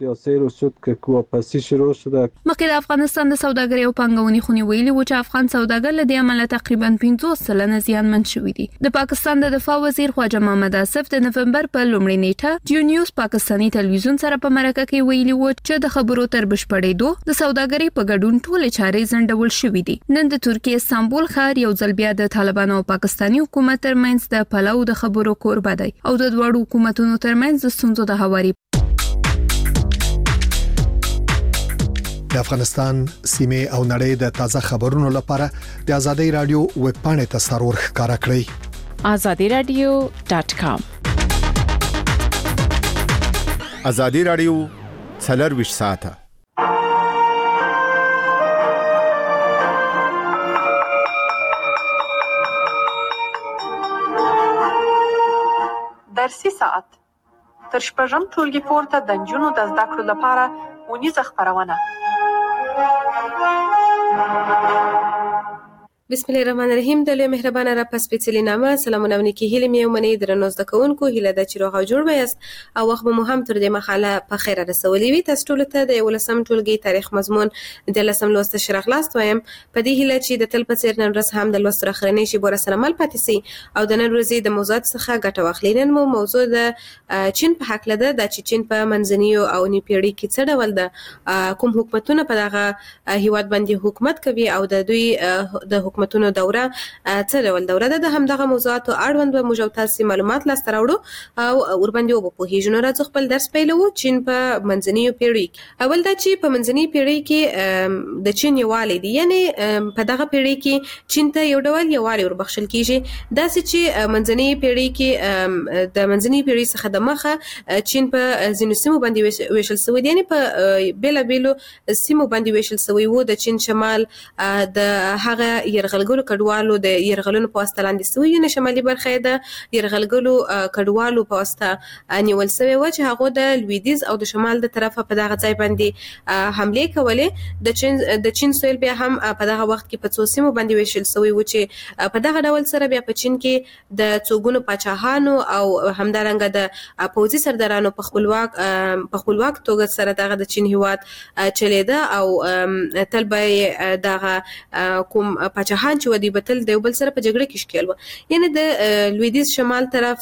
مخکې د افغانستان د سوداګرۍ او پانګونې خونې ویلي و چې افغان سوداګر له دې عمله تقریبا 50% زیانمن شوي دي. د پاکستان د دفاع وزیر خواجه محمد آصف د نومبر په لومړۍ نیټه جیو نیوز پاکستاني ټلویزیون سره په مرکه کې ویلي و چې د خبرو تر بشپړېدو د سوداګرۍ په ګډون ټولې چارې ځنډول شوې دي. نن د ترکیه استانبول ښار یو ځل بیا د طالبانو او پاکستاني حکومت ترمنځ د پلاو د خبرو کوربه دی او د دوه حکومتونو ترمنځ د ستونزو د هواري.
د افغانستان سیمه او نړۍ د تازه خبرونو لپاره د آزادۍ رادیو ویب پاڼې ته سرور ښکارا کړئ
azadiradio.com.
آزادۍ رادیو 24 ساعته.
درسي ساعت تر شپږم ټولګي پورته د نجونو د زده کړو لپاره اونیزه خپرونه.
بسم الله الرحمن الرحیم. د لوی مهربانه را پس پیڅلی نامه سلامونه ونکي هیله مې ومني درنو زده کوونکو هیله د چیرغه جوړ وایست او وخت مو هم تر دې مخاله په خیر رسولې وي. تاسو ټول ته د 11م ټولګي تاریخ مضمون د لسم لوست شرح لاست وایم په دې هیله چې د تل په څیر نن ورځ هم د لوست راخرنې شي بور سره مل پاتې سي او د نن ورځې د موضوعات څخه ګټه واخلئ. نن مو موضوع د چین په حق لده د چین په منځنیو او نیپیړی کې څه ډول د کوم حکومتونه په دغه هیواد باندې حکومت کوي او د دوی د حکومتونو دوره څه ډول دوره ده. د همدغه موضوعاتو اړوند به موږ تاسو معلومات لاسته راوړو او ور باندې وبپوهیږو. نو راځو خپل درس پیلوو. چین په منځنیو پیړۍ اول دا چې په منځنۍ پیړۍ کې د چین یووالی دی، یعنی په دغه پیړۍ کې چین ته یو ډول یووالی وربخښل کیږي. دا چې منځنۍ پیړۍ کې د منځنۍ پیړۍ څخه د مخه چین په ځینو سیمو باندې ویشل شوی دی، یعنی په بیلابیلو سیمو باندې ویشل شوی وو. د چین شمال د هغه يرغلګلو کډوالو د يرغلونو په واسطه لاندې شوی، نه شمالي برخه د يرغلګلو کډوالو په واسطه نیول شوی و چې هغه د لویدیز او د شمال د طرفه په دغه ځای باندې حمله کولې. د چین سویل بیا هم په دغه وخت کې په څو سیمو باندې ویشل شوی و چې په دغه ډول سره بیا په چین کې د څوګونو پاچاهانو او همدارنګه د پوځي سردارانو په خپلواک توګه سره دغه د چین هیواد چلیده او تل به دغه کوم پاچاهان چې ودی بتل د بل سره په جګړه کې شکل و. یعنی د لویدیز شمال طرف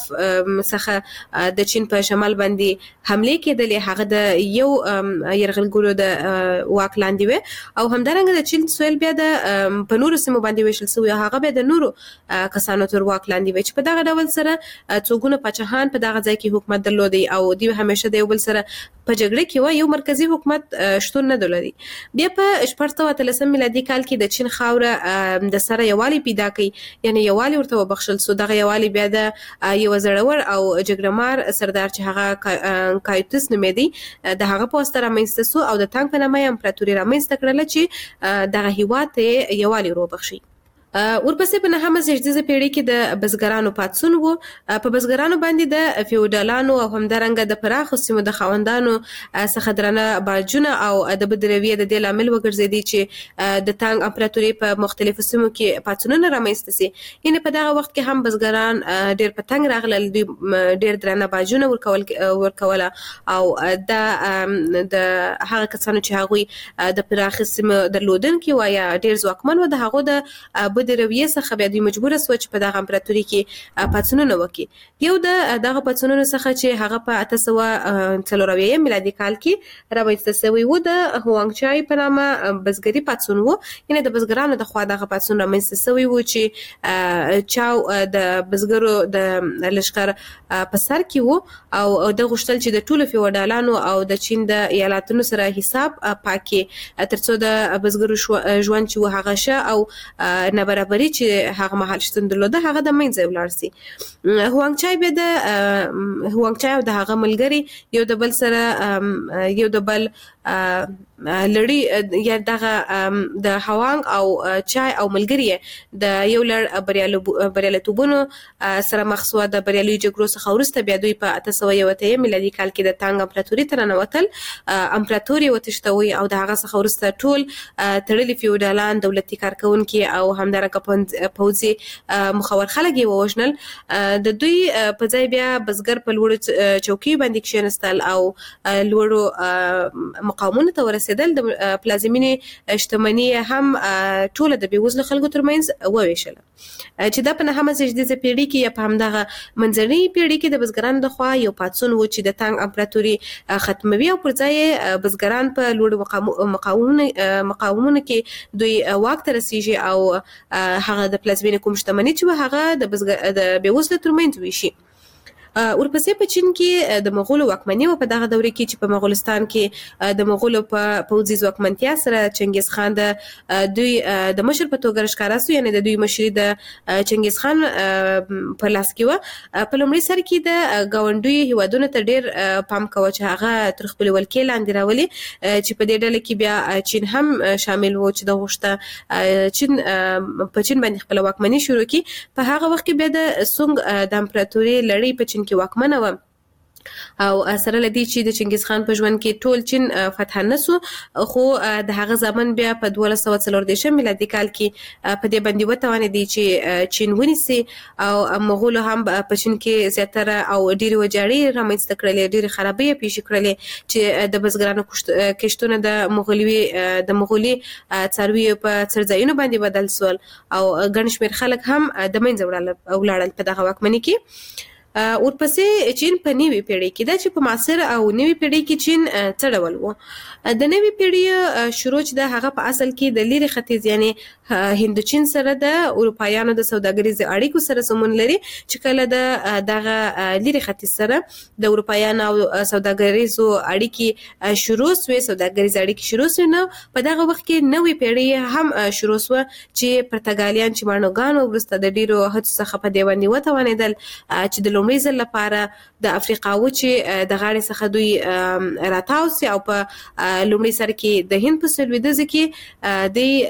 څخه د چین په شمال باندې حمله کېدلې، هغه د یو يرغلګلو د واک لاندې و او همدارنګه د چین سویل بیا د په نورو سیمو باندې ویشل شوی، هغه بیا د نورو کسانو تر واک لاندې و چې په دغه ډول سره څوګونه پاچاهان په دغه ځای کې حکومت درلودي او دوی همیشه د بل سره په جګړه کې و. یو مرکزی حکومت شتون نه درلودي. بیا په 1413 میلادي کال کې د چین خاوره د سره یووالی پیدا کړي، یعنی یووالی ورته وبخښل سو. دغه یووالی بیا د یو زړور او جګړمار سردار چې هغه کایوتس نومېدی د هغه په واسطه رامنځته سو او د تانګ په نامه امپراتوري رامنځته کړل چې دغه هیواد ته یووالی وبخښي. ورپسې په 9مه زیږدیزه پیړۍ کې د بزګرانو پاتسون وو. په بزګرانو باندې د فیوډالانو او همدارنګه د پراخو سیمو د خاوندانو څخه درنه باجونه او د بدرویه د دې لامل وګرځېدي چې د تانګ امپراتوري په مختلفو سیمو کې پاتسونونه رامنځته سي. یعنی په دغه وخت کې هم بزګران ډېر په تنګ راغلل، ډېر درنه باجونه ورکول او د هغه کسانو چې هغوی د پراخو سیمو درلودونکي و یا ډېر ځواکمن و د هغو د ودې رویې څخه بیا دوی مجبور سو چې په دغه امپراتوري کې پاتونونه وکړي. یو د دغه پاتونونو څخه چې هغه په 1840 میلادي کال کې رامنځته شوی و د هوانګ چای په نامه بزګري پاتون و. یعنی د بزګرانو د خوا دغه پاتون رامنځته شوی و چې چاو د بزګرو د لشکر په سر کې و او د غشتل چې د ټولو فیوډالانو او د چین د ایالاتونو سره حساب پاکي ترڅو د بزګرو ژوند چې هغه شه او نابرابري چې هغه محل شتون درلوده هغه د منځه ولاړ سي. هوانګ چای به د هوانګ چای او د هغه ملګری یو د بل سره یو د بل لړۍ یا دغه د هوانګ او چای او ملګری د یو لړ بریالیتوبونو سره مخ شو. د بریالي جګړو څخه وروسته بیا دوی په 1801 میلادي کال کې د تانګ امپراتوري تر ننوتل. امپراتوري وتښتوي او د هغه څخه وروسته ټول تړلي فیوډالان دولتي کارکونکي او همدارنګه پوځي مخور خلک یې ووژنل. د دوی په ځای بیا بزګر په لوړو چوکۍ باندې کښېنستل او لوړو مقامونو ته ورسېدل. د پلازمینې شتمني هم ټول د بیوزلو خلکو ترمنځ وویشل چې دا په 9مه زیږدیزه پیړۍ کې یا په همدغه منځنۍ پیړۍ کې د بزګرانو د خوا یو پاتون و چې د تانګ امپراتوري ختموي او پر ځای بزګران په لوړ مقامونو کې دوی واک ته رسیږي او هغه د پلازمینې کوم شتمني چې هغه د بیوزلو ترمنځ ویشي. ورپسې په چین کې د مغولو واکمني و په دغه دوره کې چې په مغولستان کې د مغولو په پوځي ځواکمنتیا سره چنګیز خان د دوی د مشر په توګه ښکارا سو. یعنی د دوی مشري د چنګیز خان په لاس کې و. په لومړي سر کې د گاونډي هیوادونو ته ډیر پام کاوه چې هغه تر خپل ولکې لاندې راولي چې په دې ډله کې بیا چین هم شامل و چې د غوښته چین په چین باندې خپل واکمني شروع کړي. په هغه وخت کې بیا د سونګ د امپراتوري لړۍ په چین کې واکمنه و او سره لدی چې د چنګیز خان په ژوند کې ټول چین فتح نسو خو د هغه ځمن بیا په 1240 میلادي کال کې په دې باندې وتوانې دي چې چین ونیسي او مغول هم په چین کې زیاتره او ډیره وجاړي رامنځته کړلې ډیره خرابې پیښ کړلې چې د بزګرانو کښتونه د مغولي څاروي په څرځایونو باندې بدل سول او ګڼ شمېر خلک هم د منځه ولاړل په دغه واکمنۍ کې. ورپسې چین په نوي پیړۍ کې دا چې په معاصر او نوي پیړۍ کې چین څه ډول و. د نوي پیړۍ شروع چې د هغه په اصل کې د لیرې ختیځ یعنی هندوچین سره د اروپایانو د سوداګریزو اړیکو سره سمون لري چې کله د دغه لیرې ختیځ سره د اروپایانو او سوداګریزو اړیکې شروع شوې سوداګریزو اړیکې شروع شوې نو په دغه وخت کې نوي پیړۍ هم شروع شو چې پرتګالیان چې مانوګانو وروسته د ډیرو هڅو څخه په دیوانی وتوانېدل چې د لومړي ځل لپاره د افریقا چې د غاړې څخه دوی راتاوسي او په لومړي سر کې د هند په سلویدز کې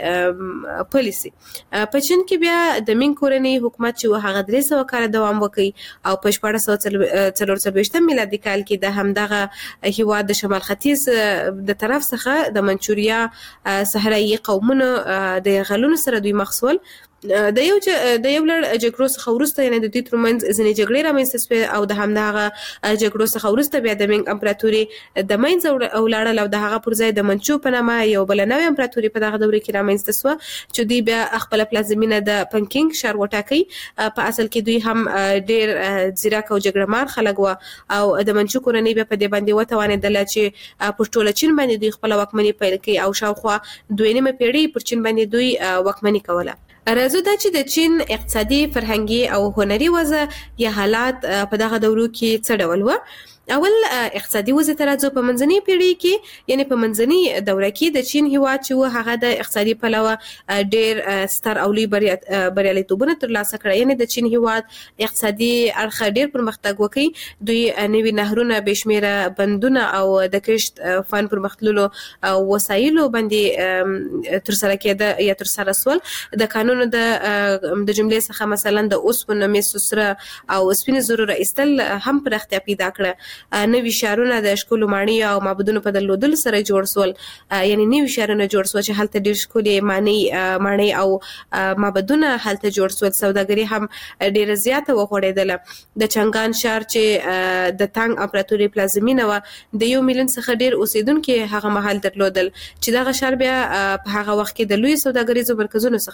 د پالیسي په چین کې بیا د مین کورنۍ حکومت چې هغه 300 کال دوام وکړي او په 1440 میلادي کال کې د همدغه هیواد د شمال ختیځ د طرف څخه د منچوریا صحرایي قومونو د غلونو سره دوی مخ شول. د یو لړ جګړو څخه وروسته یعنی د دې ترمنځ ځینې جګړې رامنځته شوې او د همدغه جګړو څخه وروسته بیا د مینګ امپراتوري د منځه ولاړل او د هغه پر ځای د منچو په نامه یو بل نوې امپراتوري په دغه دوره کې رامنځته شوه چې دوی بیا خپل پلازمینه د پنکینګ ښار وټاکي. په اصل کې دوی هم ډیر ځیرک او جګړهمار خلک و او د منچو کورنۍ بیا په دې باندې وتوانېدل چې پر ټوله چین باندې دوی خپل واکمني پیل کړي او شاوخوا 2 پیړۍ پر چین باندې دوی واکمني کوله. راځو دا چې د چین اقتصادي فرهنګي او هنري وضع یا حالات په دغه دورو کې څه ډول و. اول اقتصادي وضع ته راځو. په منځنۍ پیړۍ کې یعنی په منځنۍ دوره کې د چین هیواد چې هغه د اقتصادي پلوه ډیر ستر او لوی بریالیتوبونه ترلاسه کړل. یعنی د چین هیواد اقتصادي اړخ ډیر پرمختګ وکړي. دوی نوي نهرونه بشمیره بندونه او د کشت فن پرمختللو وسایلو باندې ترسره کېده یا ترسره سول. د قانونو د جملې څخه مثلا د اوسپنې مسو سره او سپینې زرو ایستل هم پر اختیار پیدا کړ. نوي شهرونه د ښکلو ماڼۍ او معبدونو په درلودلو سره جوړ سول. یعنی نوي شهرونه جوړ سول چې هلته ډېر ښکلې ماڼۍ او معبدونه هلته جوړ سول. سوداګري هم ډېره زیاته وغوړېدله. د چنګان ښار چې د تانګ امپراتوري پلازمینه وه د 1 میلیون څخه ډېر اوسېدونکي هغه مهال درلودل چې دغه ښار بیا په هغه وخت کې د لوی سوداګریزو مرکزونو څخه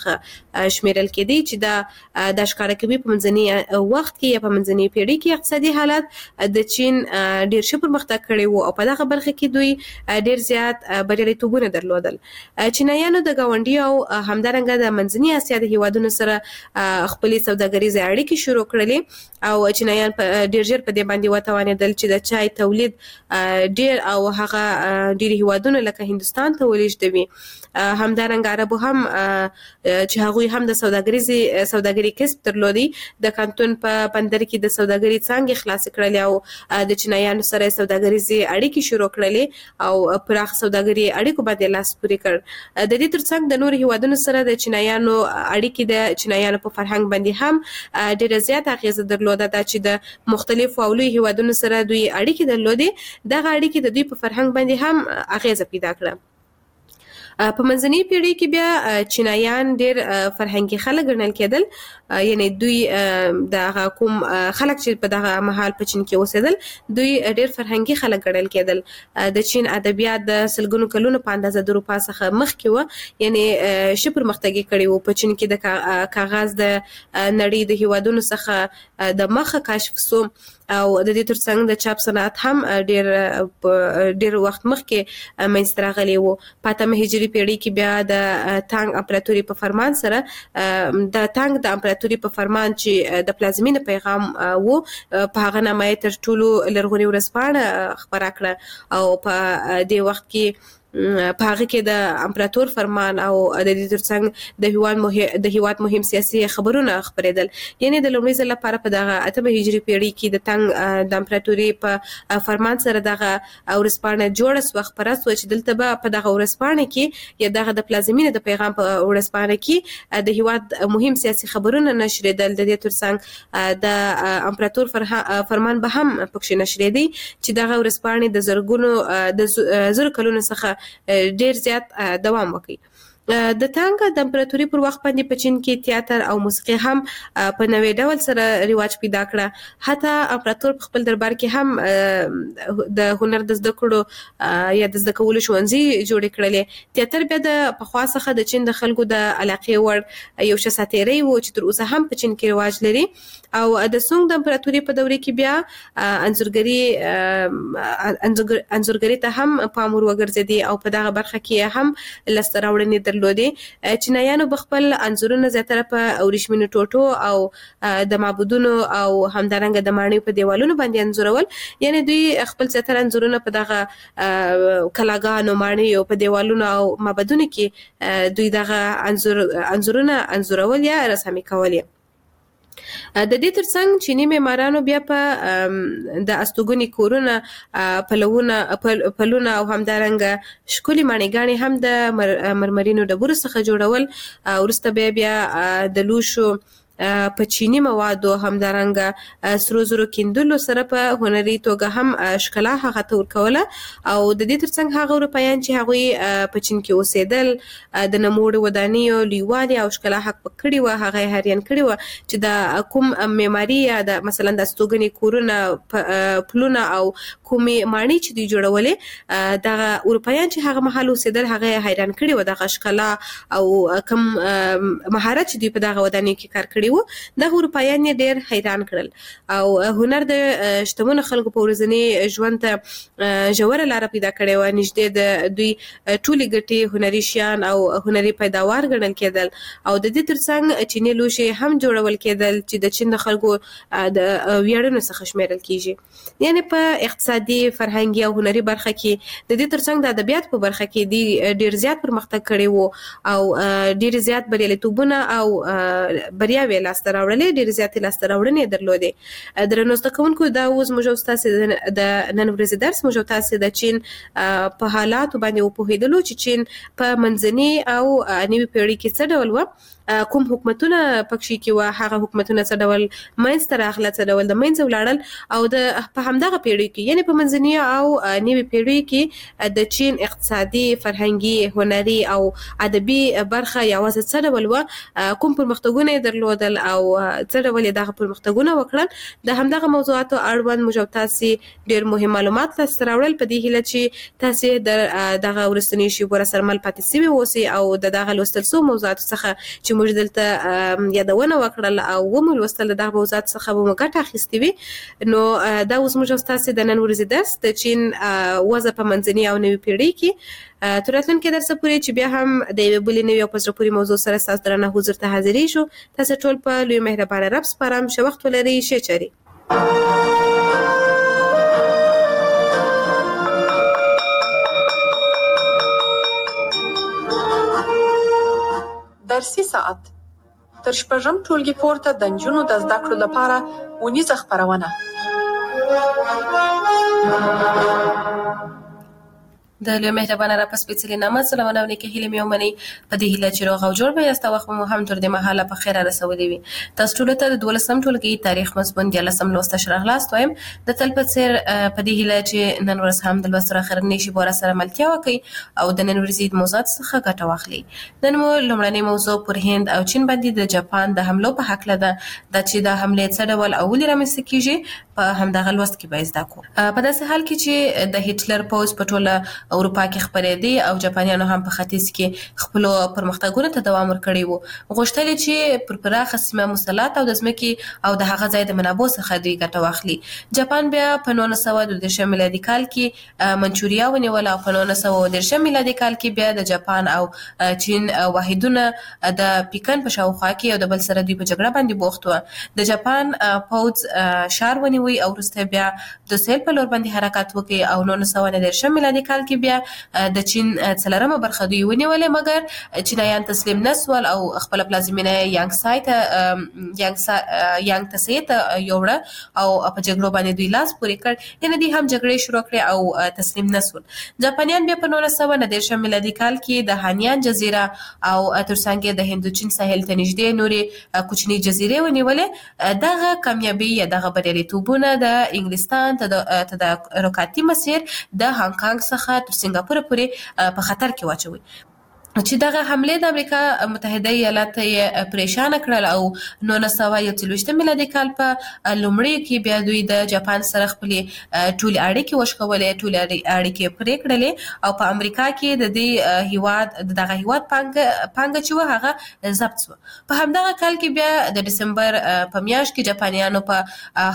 شمیرل کېدی چې دا د ښکارا کوي په منځني وخت کې یا په منځني پیړۍ کې اقتصادي حالت د چین ډیر ښه پرمختګ کړی وو او په دغه برخه کې دوی ډیر زیات بریالیتوبونه درلودل. چینایانو د ګاونډي او همدارنګه د منځني اسیا د هیوادونو سره خپلې سوداګریزې اړیکې شروع کړلې او چینایان ډیر ژر په دې باندې وتوانېدل چې د چای تولید ډیر او هغه ډیر هیوادونو لکه هندستان ته ولېږدوي. همدارنګه عربو هم چې هغوی هم د سوداګري کسب درلودي د کانتون په بندر کې د سوداګري څانګې خلاص کړلې او د چینایانو سره سوداګریزې اړیکې شروع کړلې او پراخ سوداګري اړیکو باندې لاس پورې کړ. د دې ترڅنګ د نور هیوادونو سره د چینایانو اړیکې د چینایانو په فرهنګ باندې هم ډېر زیات اغیزه درلوده دا چې د مختلفو او لوی هیوادونو سره دوی اړیکې درلودې دغه اړیکې د دوی په فرهنګ باندې هم اغیزه پیدا کړه. په منځنۍ پیړۍ کې بیا چینایان ډېر فرهنګي خلک ګڼل کېدل یعنی دوی د کوم خلک چې په دغه مهال په چین کې اوسېدل دوی ډېر فرهنګي خلک ګڼل کېدل. د چین ادبیات د سلګونو کلونو په اندازه د اروپا څخه مخکې وه یعنی ښه پرمختګ یې کړی و. په چین کې د کاغذ د نړۍ د هیوادونو څخه د مخه کشف سو او د دې ترڅنګ د چاپ صنعت هم ډېر وخت مخکې منځته راغلی و. په اتمه هجري پیړۍ کې بیا د تانګ امپراتوري په فرمان سره د تانګ د امپراتوري په فرمان چې د پلازمینې پیغام و په هغه نامه یې تر ټولو لرغونې ورځپاڼه خپره کړه او په دې وخت کې په هغه کې د امپراتور فرمان او د دې ترڅنګ د هیواد مهم سیاسي خبرونه خبرېدل. یعنی د لومړي ځل لپاره په دغه اتمه هجري پیړۍ کې د تانګ د امپراتوري په فرمان سره دغه ورځپاڼه جوړه سوه خپره سوه چې دلته به په دغه ورځپاڼه کې یا دغه د پلازمینې د پیغام په ورځپاڼه کې د هیواد مهم سیاسي خبرونه نشریدل. د دې ترڅنګ د امپراتور فرمان به هم پکښې نشریدي چې دغه ورځپاڼې د زرو کلونو څخه ډیر زیات دوام وکړي. د تانګ د امپراتوري پر وخت باندې په چین کې تیاتر او موسیقي هم په نوې ډول سره رواج پیدا کړه. حتی امپراتور په خپل دربار کې هم د هنر د زده کړو یا د زده کولو ښوونځي جوړې کړلې. تیاتر بیا د پخوا څخه د چین د خلکو د علاقې وړ یو ښه ساتیری و چې تر اوسه هم په چین کې رواج لري. او د سونګ د امپراتوري په دورې کې بیا انځورګري ته هم پام ور وګرځېدی او په دغه برخه کې هم لاسته راوړنې درلودې. چینایانو بخپل انځورونه زیاتره په ورېښمینو ټوټو او د معبودونو او همدارنګه د ماڼیو په دیوالونو باندې انځورول. یعنی دوی خپل زیاتره انځورونه په دغه کلاګانو ماڼیو په دیوالونو او معبدونو کې دوی دغه انځورونه انځورول یا رسامي کول. د دې ترڅنګ چینی معمارانو بیا په د استوګنې کورونه پلونه او همدارنګه ښکلي ماڼیګانې هم د مرمرینو ډبرو څخه جوړول. وروسته بیا د لوښو په چینی موادو همدارنګه سرو زرو کیندلو سره په هنري توګه هم ښکلا هغه ته ورکوله. او د دې ترڅنګ هغه اروپایان چې هغوی په چین کې اوسېدل د نوموړو ودانیو لویوالي او ښکلا حق په کړې وه هغه یې حیران کړې وه چې د کوم معماري یا د مثلا د استوګنې کورونه پلونه او کومې ماڼۍ چې دوی جوړولې دغه اروپایان چې هغه مهال اوسېدل هغه یې حیران کړې وه دغه ښکلا او کوم مهارت چې دوی په دغه ودانیو کې کار کړی و. دغه اروپایان یې ډېر حیران کړل او هنر د شتمنو خلکو په ورځني ژوند ته ژوره لاره پیدا کړې وه. نږدې د دوی ټولې ګټې هنري شیان او هنري پیداوار ګڼل کېدل او د دې ترڅنګ چیني لوښي هم جوړول کېدل چې د چین د خلکو د ویاړونو څخه شمیرل کېږي. یعنی په اقتصادي فرهنګي او هنري برخه کې د دې ترڅنګ د ادبیات په برخه کې دی ډېر زیات پرمختګ کړی و او ډېر زیات بریالیتوبونه او بریاوې لاسته راوړلې ډېرې زیاتې لاسته راوړنې درلودې. درنو زده کوونکو دا اوس موږ او ستاسې د نن ورځې درس موږ او تاسې د چین په حالاتو باندې وپوهېدلو چې چین په منځني او نوي پیړۍ کې څه ډول وه کوم حکومتونه پکښې کې وه هغه حکومتونه څه ډول منځته راغله څه ډول د منځه ولاړل او په همدغه پیړۍ کې یعنې په منځني او نوي پیړۍ کې د چین اقتصادي فرهنګي هنري او ادبي برخه یوازې څه ډول وه کوم پرمختګونه یې درلودل وکړل او څه ډول دغه پرمختګونه وکړل. د همدغه موضوعاتو اړوند موږ تاسو ډیر مهم معلومات تاسو راوړل په دې هیله چې تاسو دغه ورستنی شی ور سره مل پاتې سوي اوسئ او دغه لوستل سو موضوعات څخه چې موږ دلته یادونه وکړل او ومل وستل دغه موضوعات څخه به موږ ګټه اخیستې وي. نو دا اوس موږ تاسو د نن ورځې درس د چین وضع په منځني او نوي پیړۍ کې تر راتلونکي درس پورې چې بیا هم د یوې بلې نوې او په زړه پورې موضوع سره ستاسو درنه حضور ته حاضرېږو. تاسو ټول په لوی مهربانه رب سپارم. ښه وخت ولرئ. ښه چارې.
درسي ساعت تر شپږم ټولګي پورته د نجونو د زده کړو لپاره ونیزه خپرونه.
د لوی مهربانه را په سپېڅلي نامه سلامونه ولیکې هیلې مې ومنئ په دې هیله چې روغ او جوړ به یاست او وخت مو هم تر دې مهاله په خیر رسولی وي. تاسو ټولو ته د 12م ټولګي تاریخ مضمون 14 لوست ښه راغلاست وایم. د تل په څېر په دې هیله چې نن ورځ هم د لوست سره اخرنۍ شی بوره سره ملتیا وکړئ او د نن ورځې موضوعات څخه ګټه واخلئ. نن مو لومړنۍ موضوع پر هند او چین باندې د جاپان د حملو په هکله ده چې د حملې څه ډول او ولې رامنځته کیږي په همدغه لوست کې به زده کوو. په داسې حال کې چې د هټلر پوځ په ټوله اروپا کې خپرېدی او جاپانیانو هم په ختیځ کې خپل پرمختګونو ته دوام ورکړی وو. غوښتل چې پر پراخه سیمه مسلط او د ځمکې او د هغه ځای د منابعو څخه دوی ګټه واخلي. جاپان بیا په 1913 میلادي کال کې منچوریا ونیول او په 1913 میلادي کال کې بیا د جاپان او چین واحدونه د پیکن په شاوخوا کې یو د بل سره دوی په جګړه باندې بوخت وو. د جاپان پوځ شار ونیوي او وروسته بیا د سهیل په لور باندې حرکت وکړي او 1919 میلادي کال کې بیا د چین څلورمه برخه دوی ونیولې مګر چینایان تسلیم نسول او خپل پلازمینه یانګ تسې ته یوړه او په جګړو باندې دوی لاس پورې کړ. یعنی دوی هم جګړې شروع کړې او تسلیم نسول. جاپانیان بیا په 1919 میلادي کال کې د هانیان جزیره او ترڅنګ د هندوچین ساحل ته نږدې نورې کوچنۍ جزیرې ونیولې. دغه کامیابی یا دغه بریالیتوبونه د انګلستان ته د رکاتي مسیر د هانګ کانګ څخه تر سنگاپور پورې په خطر کې واچوي چې دغه حمله د امریکا متحده ایالات یې پریشان کړل او 1941 میلادي کال په لومړی کې بیا دوی د جاپان سره خپل ټول اړیکې وشکولې ټول اړیکې پرې کړلې او په امریکا کې د دې هیواد دغه هیواد پانګه چې هغه ضبط شو. په همدغه کال کې بیا د دسمبر په میاشت کې جاپانیانو په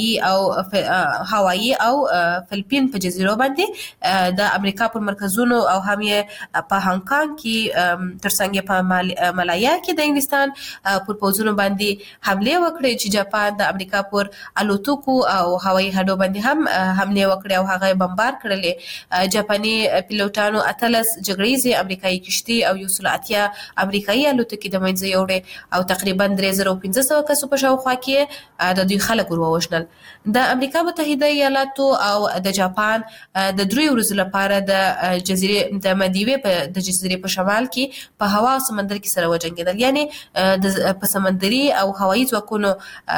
هوایی او فلیپین په جزیرو باندې د امریکا پر مرکزونو او هم یې په هانګ کانګ کې ترڅنګ په مالایا کې د انګلستان پر پوځونو باندې حمله وکړې چې جاپان د امریکا پر الوتکو او هوایي هډو باندې هم حمله وکړه او هغه بمبار کړلې. جاپاني پیلوټانو 18 جګړیزې امریکایي کشتي او 180 امریکایي الوتکې د منځه یوړې او تقریبا 3500 کسو په شاوخوا کې د دوی خلک وروښنل. د امریکا متحده ایالاتو او د جاپان د 3 ورځې لپاره د جزیره د مالدیوي په د جزیره په شمال کې په هوا او سمندر کې سره وجنګیدل. یعنی په سمندري او هوایي ځواکونو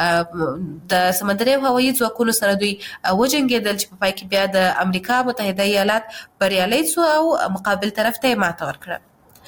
د سمندري او هوایي ځواکونو سره دوی وجنګیدل چې په پای کې بیا د امریکا متحده ایالات بریالي شو او مقابل طرف ته ماته ورکړه.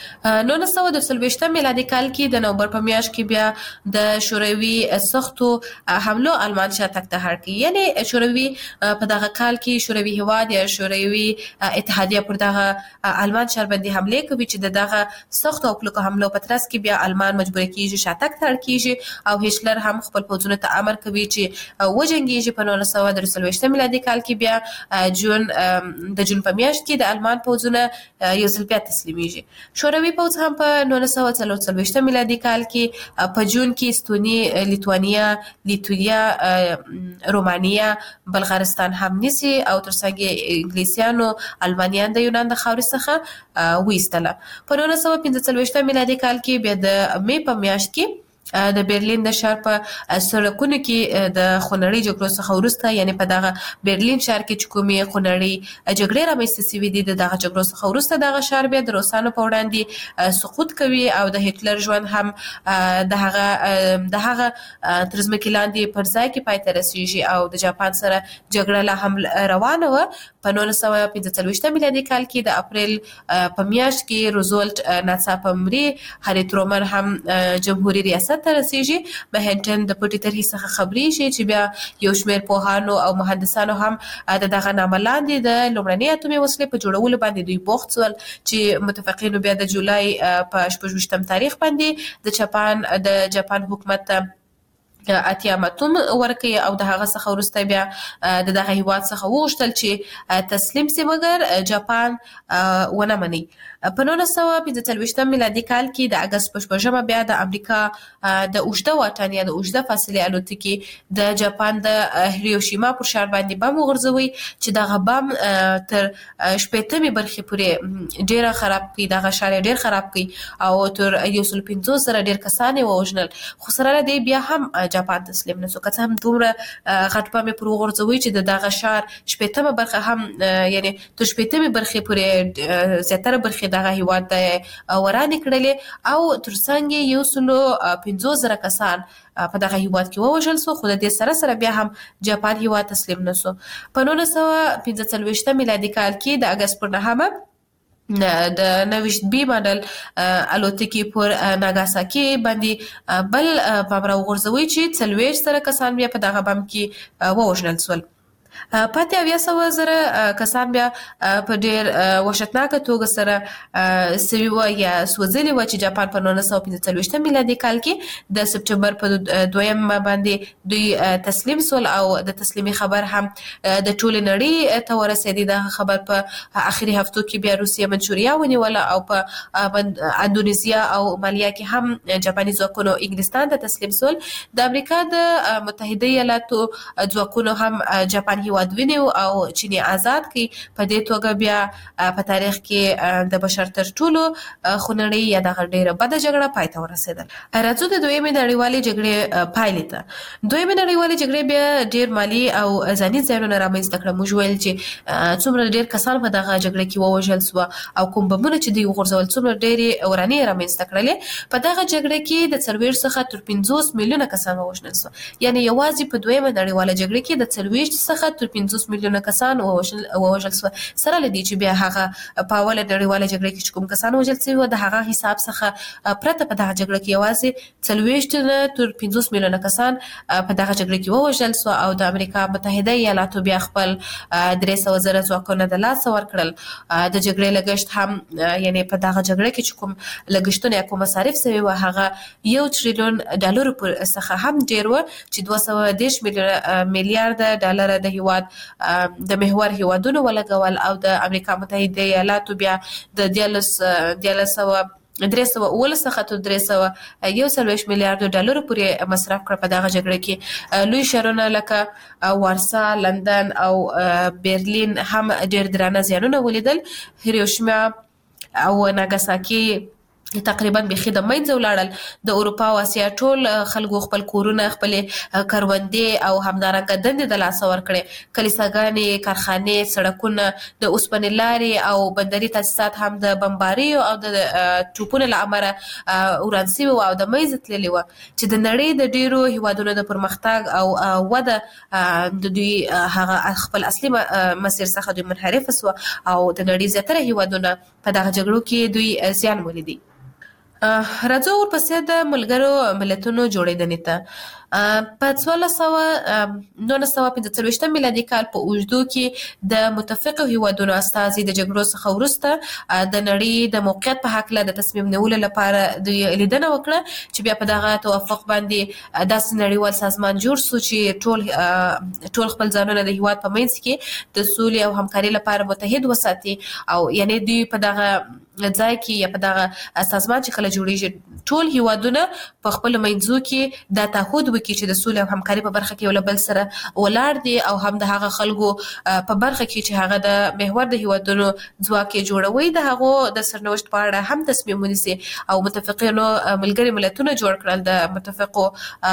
1940 میلادي کال کې د نومبر په میاشت کې بیا د شوروي سختو حملو آلمان شاتګ ته هر کړ. یعنی شوروي په دغه کال کې شوروي هواد یا شوروي اتحادیه پر دغه آلمان شر باندې حمله کوي چې دغه سختو او کلکو حملو په ترڅ کې بیا آلمان مجبور کیږي شاتګ ته کیږي او هټلر هم خپل پوځونو ته امر کوي چې وجنګیږي. په 1940 میلادي کال کې بیا جون په میاشت کې د آلمان پوځونه یو ځل بیا تسلیمیږي. شوروي پوځ هم په 1944 میلادي کال کې په جون کې استونی، لیتوانیا، لیتویا، رومانیا، بلغارستان هم نیسي او ترڅنګ انګلیسیانو المانیان د یونان د خاورې څخه وایستله. په 1945 میلادي کال کې بیا د مې په میاشت کې د برلین د ښار په سړکونو کې د خونړۍ جګړو څخه وروسته یعنی په دغه برلین ښار کې چې کومې خونړۍ جګړې رامنځته شوې دي دغه جګړو څخه وروسته دغه ښار بیا د روسانو په وړاندې سقوط کوي او د هټلر ژوند هم د هغه تر ځمکې لاندې پر ځای کې پای ته رسیږي او د جاپان سره جګړه لا هم روانه وه. په 1945 میلادي کال کې د اپریل په میاشت کې روزولټ ناڅاپه مري. هاري ترومن هم جمهوریت ریاست ته رسیږي. مهنټن د پټي طرحې څخه خبري شي چې بیا یو شمېر پوهانو او مهندسانو هم د دغه نامه لاندې د لومړنۍ اتومي وسلې په جوړولو باندې دوی بوخت شول چې متفقینو بیا د جولای په 28 تاریخ باندې د جاپان حکومت ته اتیام اتوم ورکړي او د هغه څخه وروسته بیا د دغه هیواد څخه وغوښتل چې تسلیم شي، مګر جاپان ونه مني. په 1945 میلادي کال کې د اگست په 8 بیا د امریکا د اوږده واټن یا د اوږده فاصلې الوتکې د جاپان د هیروشیما پر ښار باندې بم وغورځوي چې دغه بم تر 80 برخې پورې ډیره خراب کړي، دغه ښار ډیر خراب کړي او تر 150 سره ډیر کسان یې ووژنل. خو سره له دې بیا هم جاپان تسلیم نشو، که څه هم دومره غټ بم پر وغورځوي چې دغه ښار 80 برخه هم یعنی تر 80 برخې پورې زیاتره برخې دغه هیواد ته ورانې کړلې او ترڅنګ 150,000 کسان په دغه هیواد کې ووژل شو. خو د دې سره سره بیا هم جاپان هیواد تسلیم نشو. په 1945 میلادي کال کې د اگست پر 9 د 90 ماډل الوتکې پر ناګاساکي باندې بل بم راوغورځوي چې 40 سره کسان بیا په دغه بم کې ووژنل شول. پاتې 80,000 کسان بیا په ډیر وحشتناکه توګه سره سوي و یا سوځلي و چې جاپان په 1945 میلادي کال کې د سپټمبر په 2 باندې دوی تسلیم شول او د تسلیمي خبر هم د ټولې نړۍ ته ورسېدی. د خبر په اخري هفتو کې بیا روسیه منچوریا ونیوله او په اندونیزیا او مالیا کې هم جاپاني ځواکونو انګلستان ته تسلیم شول. د امریکا د متحده ایالاتو ځواکونو هم جاپان هیواد ونیو او چینی آزاد کی. په دې توګه بیا په تاریخ کې د بشر تر ټولو خونړۍ یا د ډیره بده جګړه پای ته ورسېدل. راځو د دویمې نړیوالې جګړې پایلې ته. دویمې نړیوالې جګړې بیا ډیر مالی او ځاني زیانونه رامنځته کړل. موږ ویل چې څومره ډیر کسان په دغه جګړه کې ووژل شو او کوم بمونه چې دوی وغورځول څومره ډېرې ورانې رامنځته کړلې. په دغه جګړه کې د 40 څخه تر 50 میلیونه کسان ووژل شو. یعنی یوازې په دویمه نړیواله جګړه کې د 40 څخه تر 50 میلیونه کسان ووژل شو. سره لدی چې بیا هغه په اوله نړیواله جګړه کې کوم کسان وژل شوي د هغه حساب څخه پرته په دغه جګړه کې یوازې 40 تر 50 میلیونه کسان په دغه جګړه کې ووژل شو او د امریکا متحده ایالاتو بیا خپل 300,000 ځواکونه د لاس ورکړل. د جګړې لګښت هم یعنی په دغه جګړه کې کوم لګښتونه کوم مصارف شوي و هغه $1 تریلیون څخه هم ډیر و چې 210 میلیارډ ډالر د هیواد د محور هیوادونو ولګول او د امریکا متحده ایالاتو بیا د 311 څخه تر 341 میلیارډ ډالر پورې مصرف کړ. په دغه جګړه کې لوی ښارونه لکه وارسا، لندن او برلین هم ډیر درانه زیانونه ولیدل. هیروشیما او ناګاساکي تقریبا بخي د منځ ولاړل. د اروپا او اسیا ټول خلکو خپل کورونه، خپل کروندې او همدارنګه دندې د لاس ورکړي. کلیساګانې، کارخانې، سړکونه، د اوسپنې لارې او بندري تاسیسات هم د بمباریو او د ټوپونو له امله وران شوي او د منځه تللي وو چې د نړۍ د ډیرو هیوادونو د پرمختګ او وده د دوی هغه خپل اصلي مسیر څخه دوی منحرف شو او د نړۍ زیاتره هیوادونه په دغه جګړو کې دوی زیان ولیدي. راځو ورپسې د ملګرو ملتونو جوړېدنې ته. په 1945 میلادي کال په اوږدو کې د متفقو هیوادونو استازي د جګړو څخه وروسته د نړۍ د موقعیت په حق له د تصمیم نیولو لپاره د لیدنه وکړه چې بیا په دغه توافق باندې داسې نړیوال سازمان جوړ شو چې ټول خپل ځانونه د هیواد په منځ کې د سولې او همکاري لپاره متحد وساتي. او یعنی دوی په دغه ځای کې یا په دغه سازمان چې کله جوړیږي ټول هیوادونه په خپل منځو کې د تعهد وکړي چې د سولې او همکاري په برخه کې یو بل سره ولاړ دي او هم د هغه خلکو په برخه کې چې هغه د محور د هیوادونو ځواک جوړوي د هغه د سرنوشت په اړه هم تصمیم ونیسي. او متفقینو ملګري ملتونه جوړ کړل. د متفقو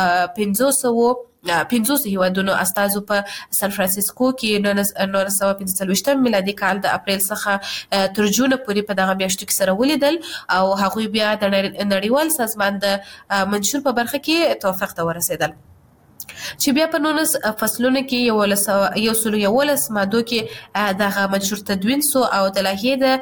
500 هیوادونو استازو په سان فرانسیسکو کې 1945 میلادي کال د اپریل څخه تر جون پورې په دغه میاشتو کې سره ولیدل او هغوی بیا د نړیوال سازمان د منشور په برخه کې توافق ته ورسېدل. چې بیا په 19 فصلونو کې یو سلو یولس مادو کې دغه منشور تدوین سو او د لایحې د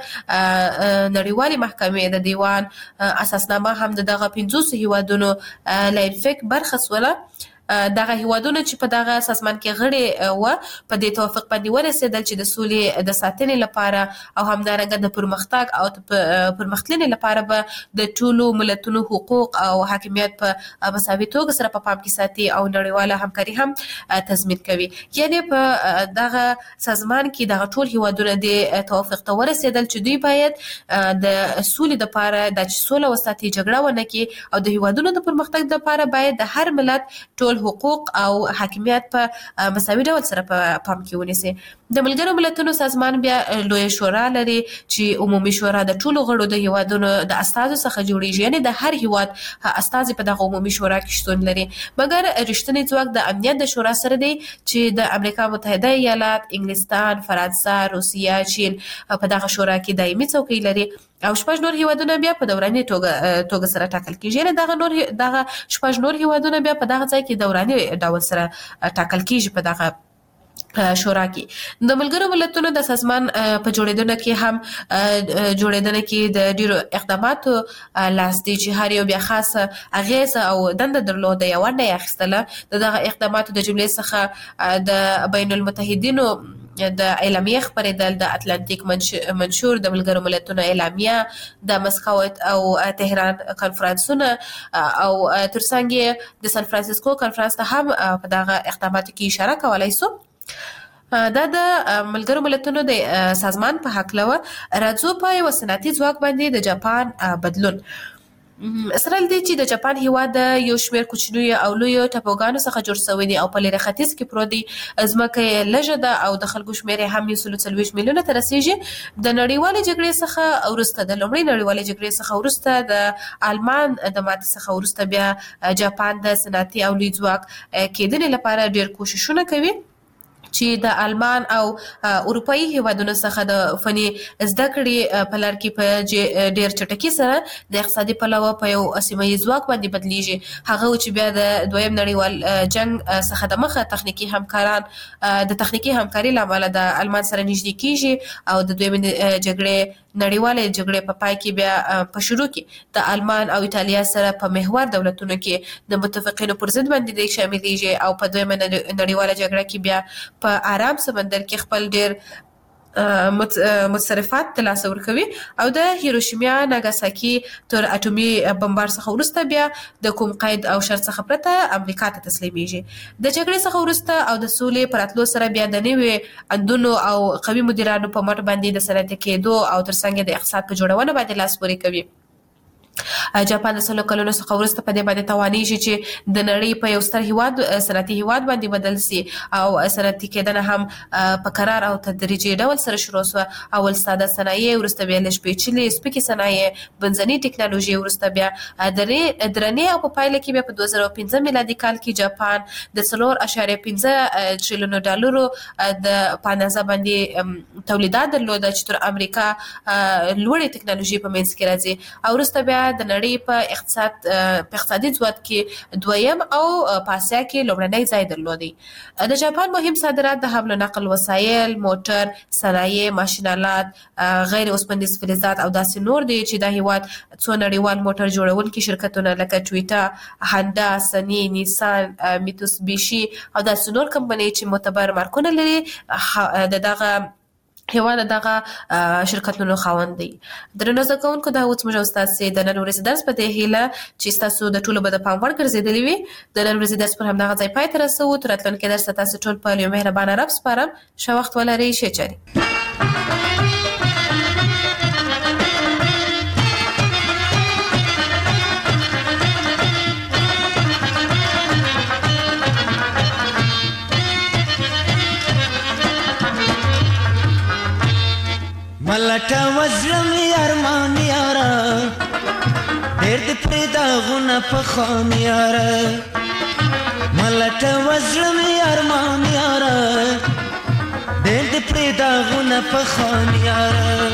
نړیوالې محکمې د دیوان اساسنامه هم دغه 500 هیوادونو لایفک برخه سوله. دغه هیوادونه چې په دغه سازمان کې غړي و په دې توافق باندې ورسېدل چې د سولې د ساتنې لپاره او همدارنګه د پرمختګ او پرمختلنې لپاره به د ټولو ملتونو حقوق او حاکمیت په مساوي توګه سره په پام کې ساتي او نړیواله همکاري هم تضمین کوي. یعنی په دغه سازمان کې دغه ټول هیوادونه د توافق ته ورسېدل چې دوی باید د سولې لپاره د سولې وساتي جګړه ونه کړي او د هیوادونو د پرمختګ لپاره باید د هر ملت ټول حقوق او حاکمیت په مساوي ډول سره په پام کې ونیسي. د ملګرو ملتونو سازمان بیا لوی شورا لري چې عمومي شورا د ټولو غړو د هیوادونو د استازو څخه جوړیږي، یعنی د هر هیواد استازي په دغه عمومي شورا کې شتون لري. مګر رښتینی ځواک د امنیت د شورا سره دی چې د امریکا متحده ایالات، انګلستان، فرانسه، روسیه، چین په دغه شورا کې دایمي څوکۍ لري او شپږ نور هیوادونه بیا په دوراني توګه سره ټاکل کیږي. یعنی دغه شپږ نور هیوادونه بیا په دغه ځای کې دوراني ډول سره ټاکل کیږي په دغه شورا کې. د ملګرو ملتونو د سازمان په جوړېدنه کې هم جوړېدنه کې د ډیرو اقداماتو لاس دی چې هر یو بیا خاصه اغیزه او دنده درلوده یا ونډه یې اخیستله. دغه اقداماتو د جملې څخه د بین المتحدینو د اعلامیه خبرېدل، د اتلانتیک منشور، د ملګرو ملتونو اعلامیه، د مسکو او تهران کنفرانسونه او ترڅنګ د سان فرانسیسکو کنفرانس ته هم په دغه اقداماتو کې اشاره کولای سو. دا د ملګرو ملتونو د سازمان په حق لوه. راځو په یو صنعتي ځواک باندې د جاپان بدلون. اسرائیل دی چې د جاپان هیواد د یو شمېر کوچنیو او لویو ټاپوګانو څخه جوړ شوی دی او په لرې ختیځ کې پروت دی. ځمکه یې لږه ده او د خلکو شمېر یې هم 140 میلیونه ته رسیږي. د نړیوالې جګړې څخه وروسته، د لومړۍ نړیوالې جګړې څخه وروسته، د آلمان د ماتې څخه وروسته بیا جاپان د صنعتي او لوی ځواک کېدنې لپاره ډېر کوششونه کوي چې د آلمان او اروپایي هیوادونو څخه د فني زده کړې په لار کې په ډېر چټکۍ سره د اقتصادي پلوه په یو سیمه ییز ځواک باندې بدلیږي. هغه چې بیا د دویم نړیوال جنگ څخه د مخه تخنیکي همکاران د تخنیکي همکاري له امله د آلمان سره نږدې کیږي او د دویم نړیوالې جګړې په پای کې بیا په شروع کې د آلمان او ایتالیا سره په محور دولتونو کې د متفقینو پر ضد باندې شاملېږي او په دویمه نړیواله جګړه کې بیا په آرام سمندر کې خپل ډېر متصرفات ترلاسه ورکوي او د هیروشیما ناګاساکي تر اټومي بمبار څخه وروسته بیا د کوم قید او شرط څخه پرته امریکا ته تسلیمیږي. د جګړې څخه وروسته او د سولې پر راتلو سره بیا د نوي اندونو او قوي مدیرانو په مټ باندې د صنعتي کېدو او ترڅنګ د اقتصاد په جوړونه باندې لاس پورې کوي. جاپان د 100 کلونو څخه وروسته په دې باندې توانېږي چې د نړۍ په یو ستر صنعتي هیواد باندې بدل سي او صنعتي کېدنه هم په قرار او تدریجي ډول سره شروع شوه. اول ساده صنایع، وروسته بیا لږ پیچلې سپکې صنایع، بنزني ټکنالوژي، وروسته بیا درنې او په پایله کې بیا په 2015 میلادي کال کې جاپان د 4.5 تریلیون ډالرو د پانازه باندې تولیدات درلوده چې تر امریکا لوړې ټکنالوژي په منځ کې راځي او وروسته بیا د نړۍ په اقتصادي ځواک کې دویم او په اسیا کې لومړنی ځای درلودي. د جاپان مهم صادرات د حمل و نقل وسایل، موټر، صنایع، ماشینالات، غیر اوسپنیز فلزات او داسې نور دي چې د هیواد څو نړیوال موټر جوړونکي شرکتونه لکه ټویوټا، هاندا، سنی، نیسان، میتسوبیشي او داسې نور کمپنۍ چې معتبر مارکونه لري دغه هیواد دغه شرکتونو خاوند دی. درنو زده کوونکو دا اوس موږ تاسو د نن ورځې درس په دې هیله چې تاسو د ټولو به د پام وړ ګرځېدلی وي. د نن ورځې درس پر همدغه ځای پای ته رسوو. تر راتلونکي درس تاسو ټول په یو مهربانه رب سپارم. ښه وخت ولرئ. ښه چاري.
ملټه وزرم یارمان یارا ډېر دې پرې داغونه پخوان یارا ملټه وزرم یارمان یارا ډېر دې پرې داغونه پخوان یارا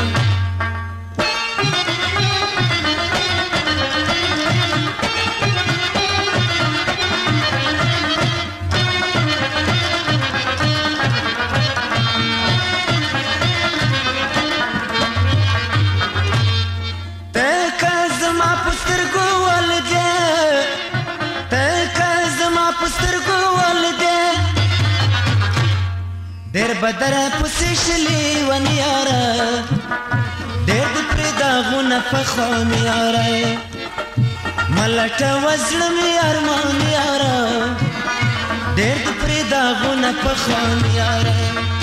بدر پسې شلې ونی یاره ډېر دې پرې داغونه پخوان یاره ملټه وزړه مې ارمان یاره ډېر دې پرې داغونه پخوان یاره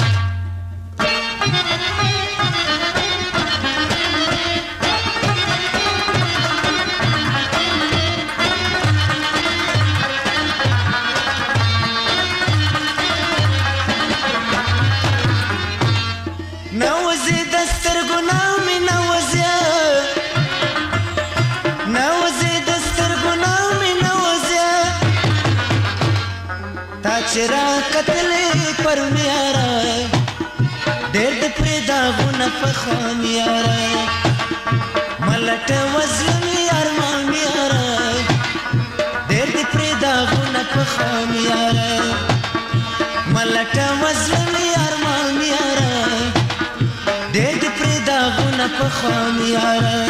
چرا قتلې پر میاره ډېر د پرې داغونه پخوان یاره ملټه وزړه مې ارمان یاره ډېر د پرې داغونه پخوان یاره ملټه وزړه مې ارمان یاره ډېر د پرې داغونه پخوان یاره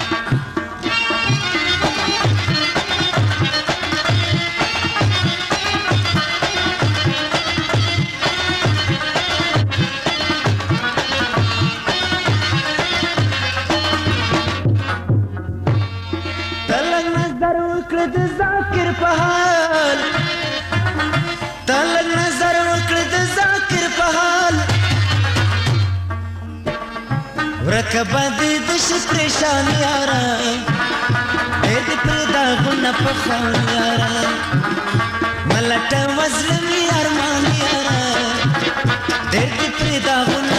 ورکبادی دش پریشان یارا ډېر پر داغونه پخوان یارا ملټه وزلمی ارمان یارا ډېر پر داغونه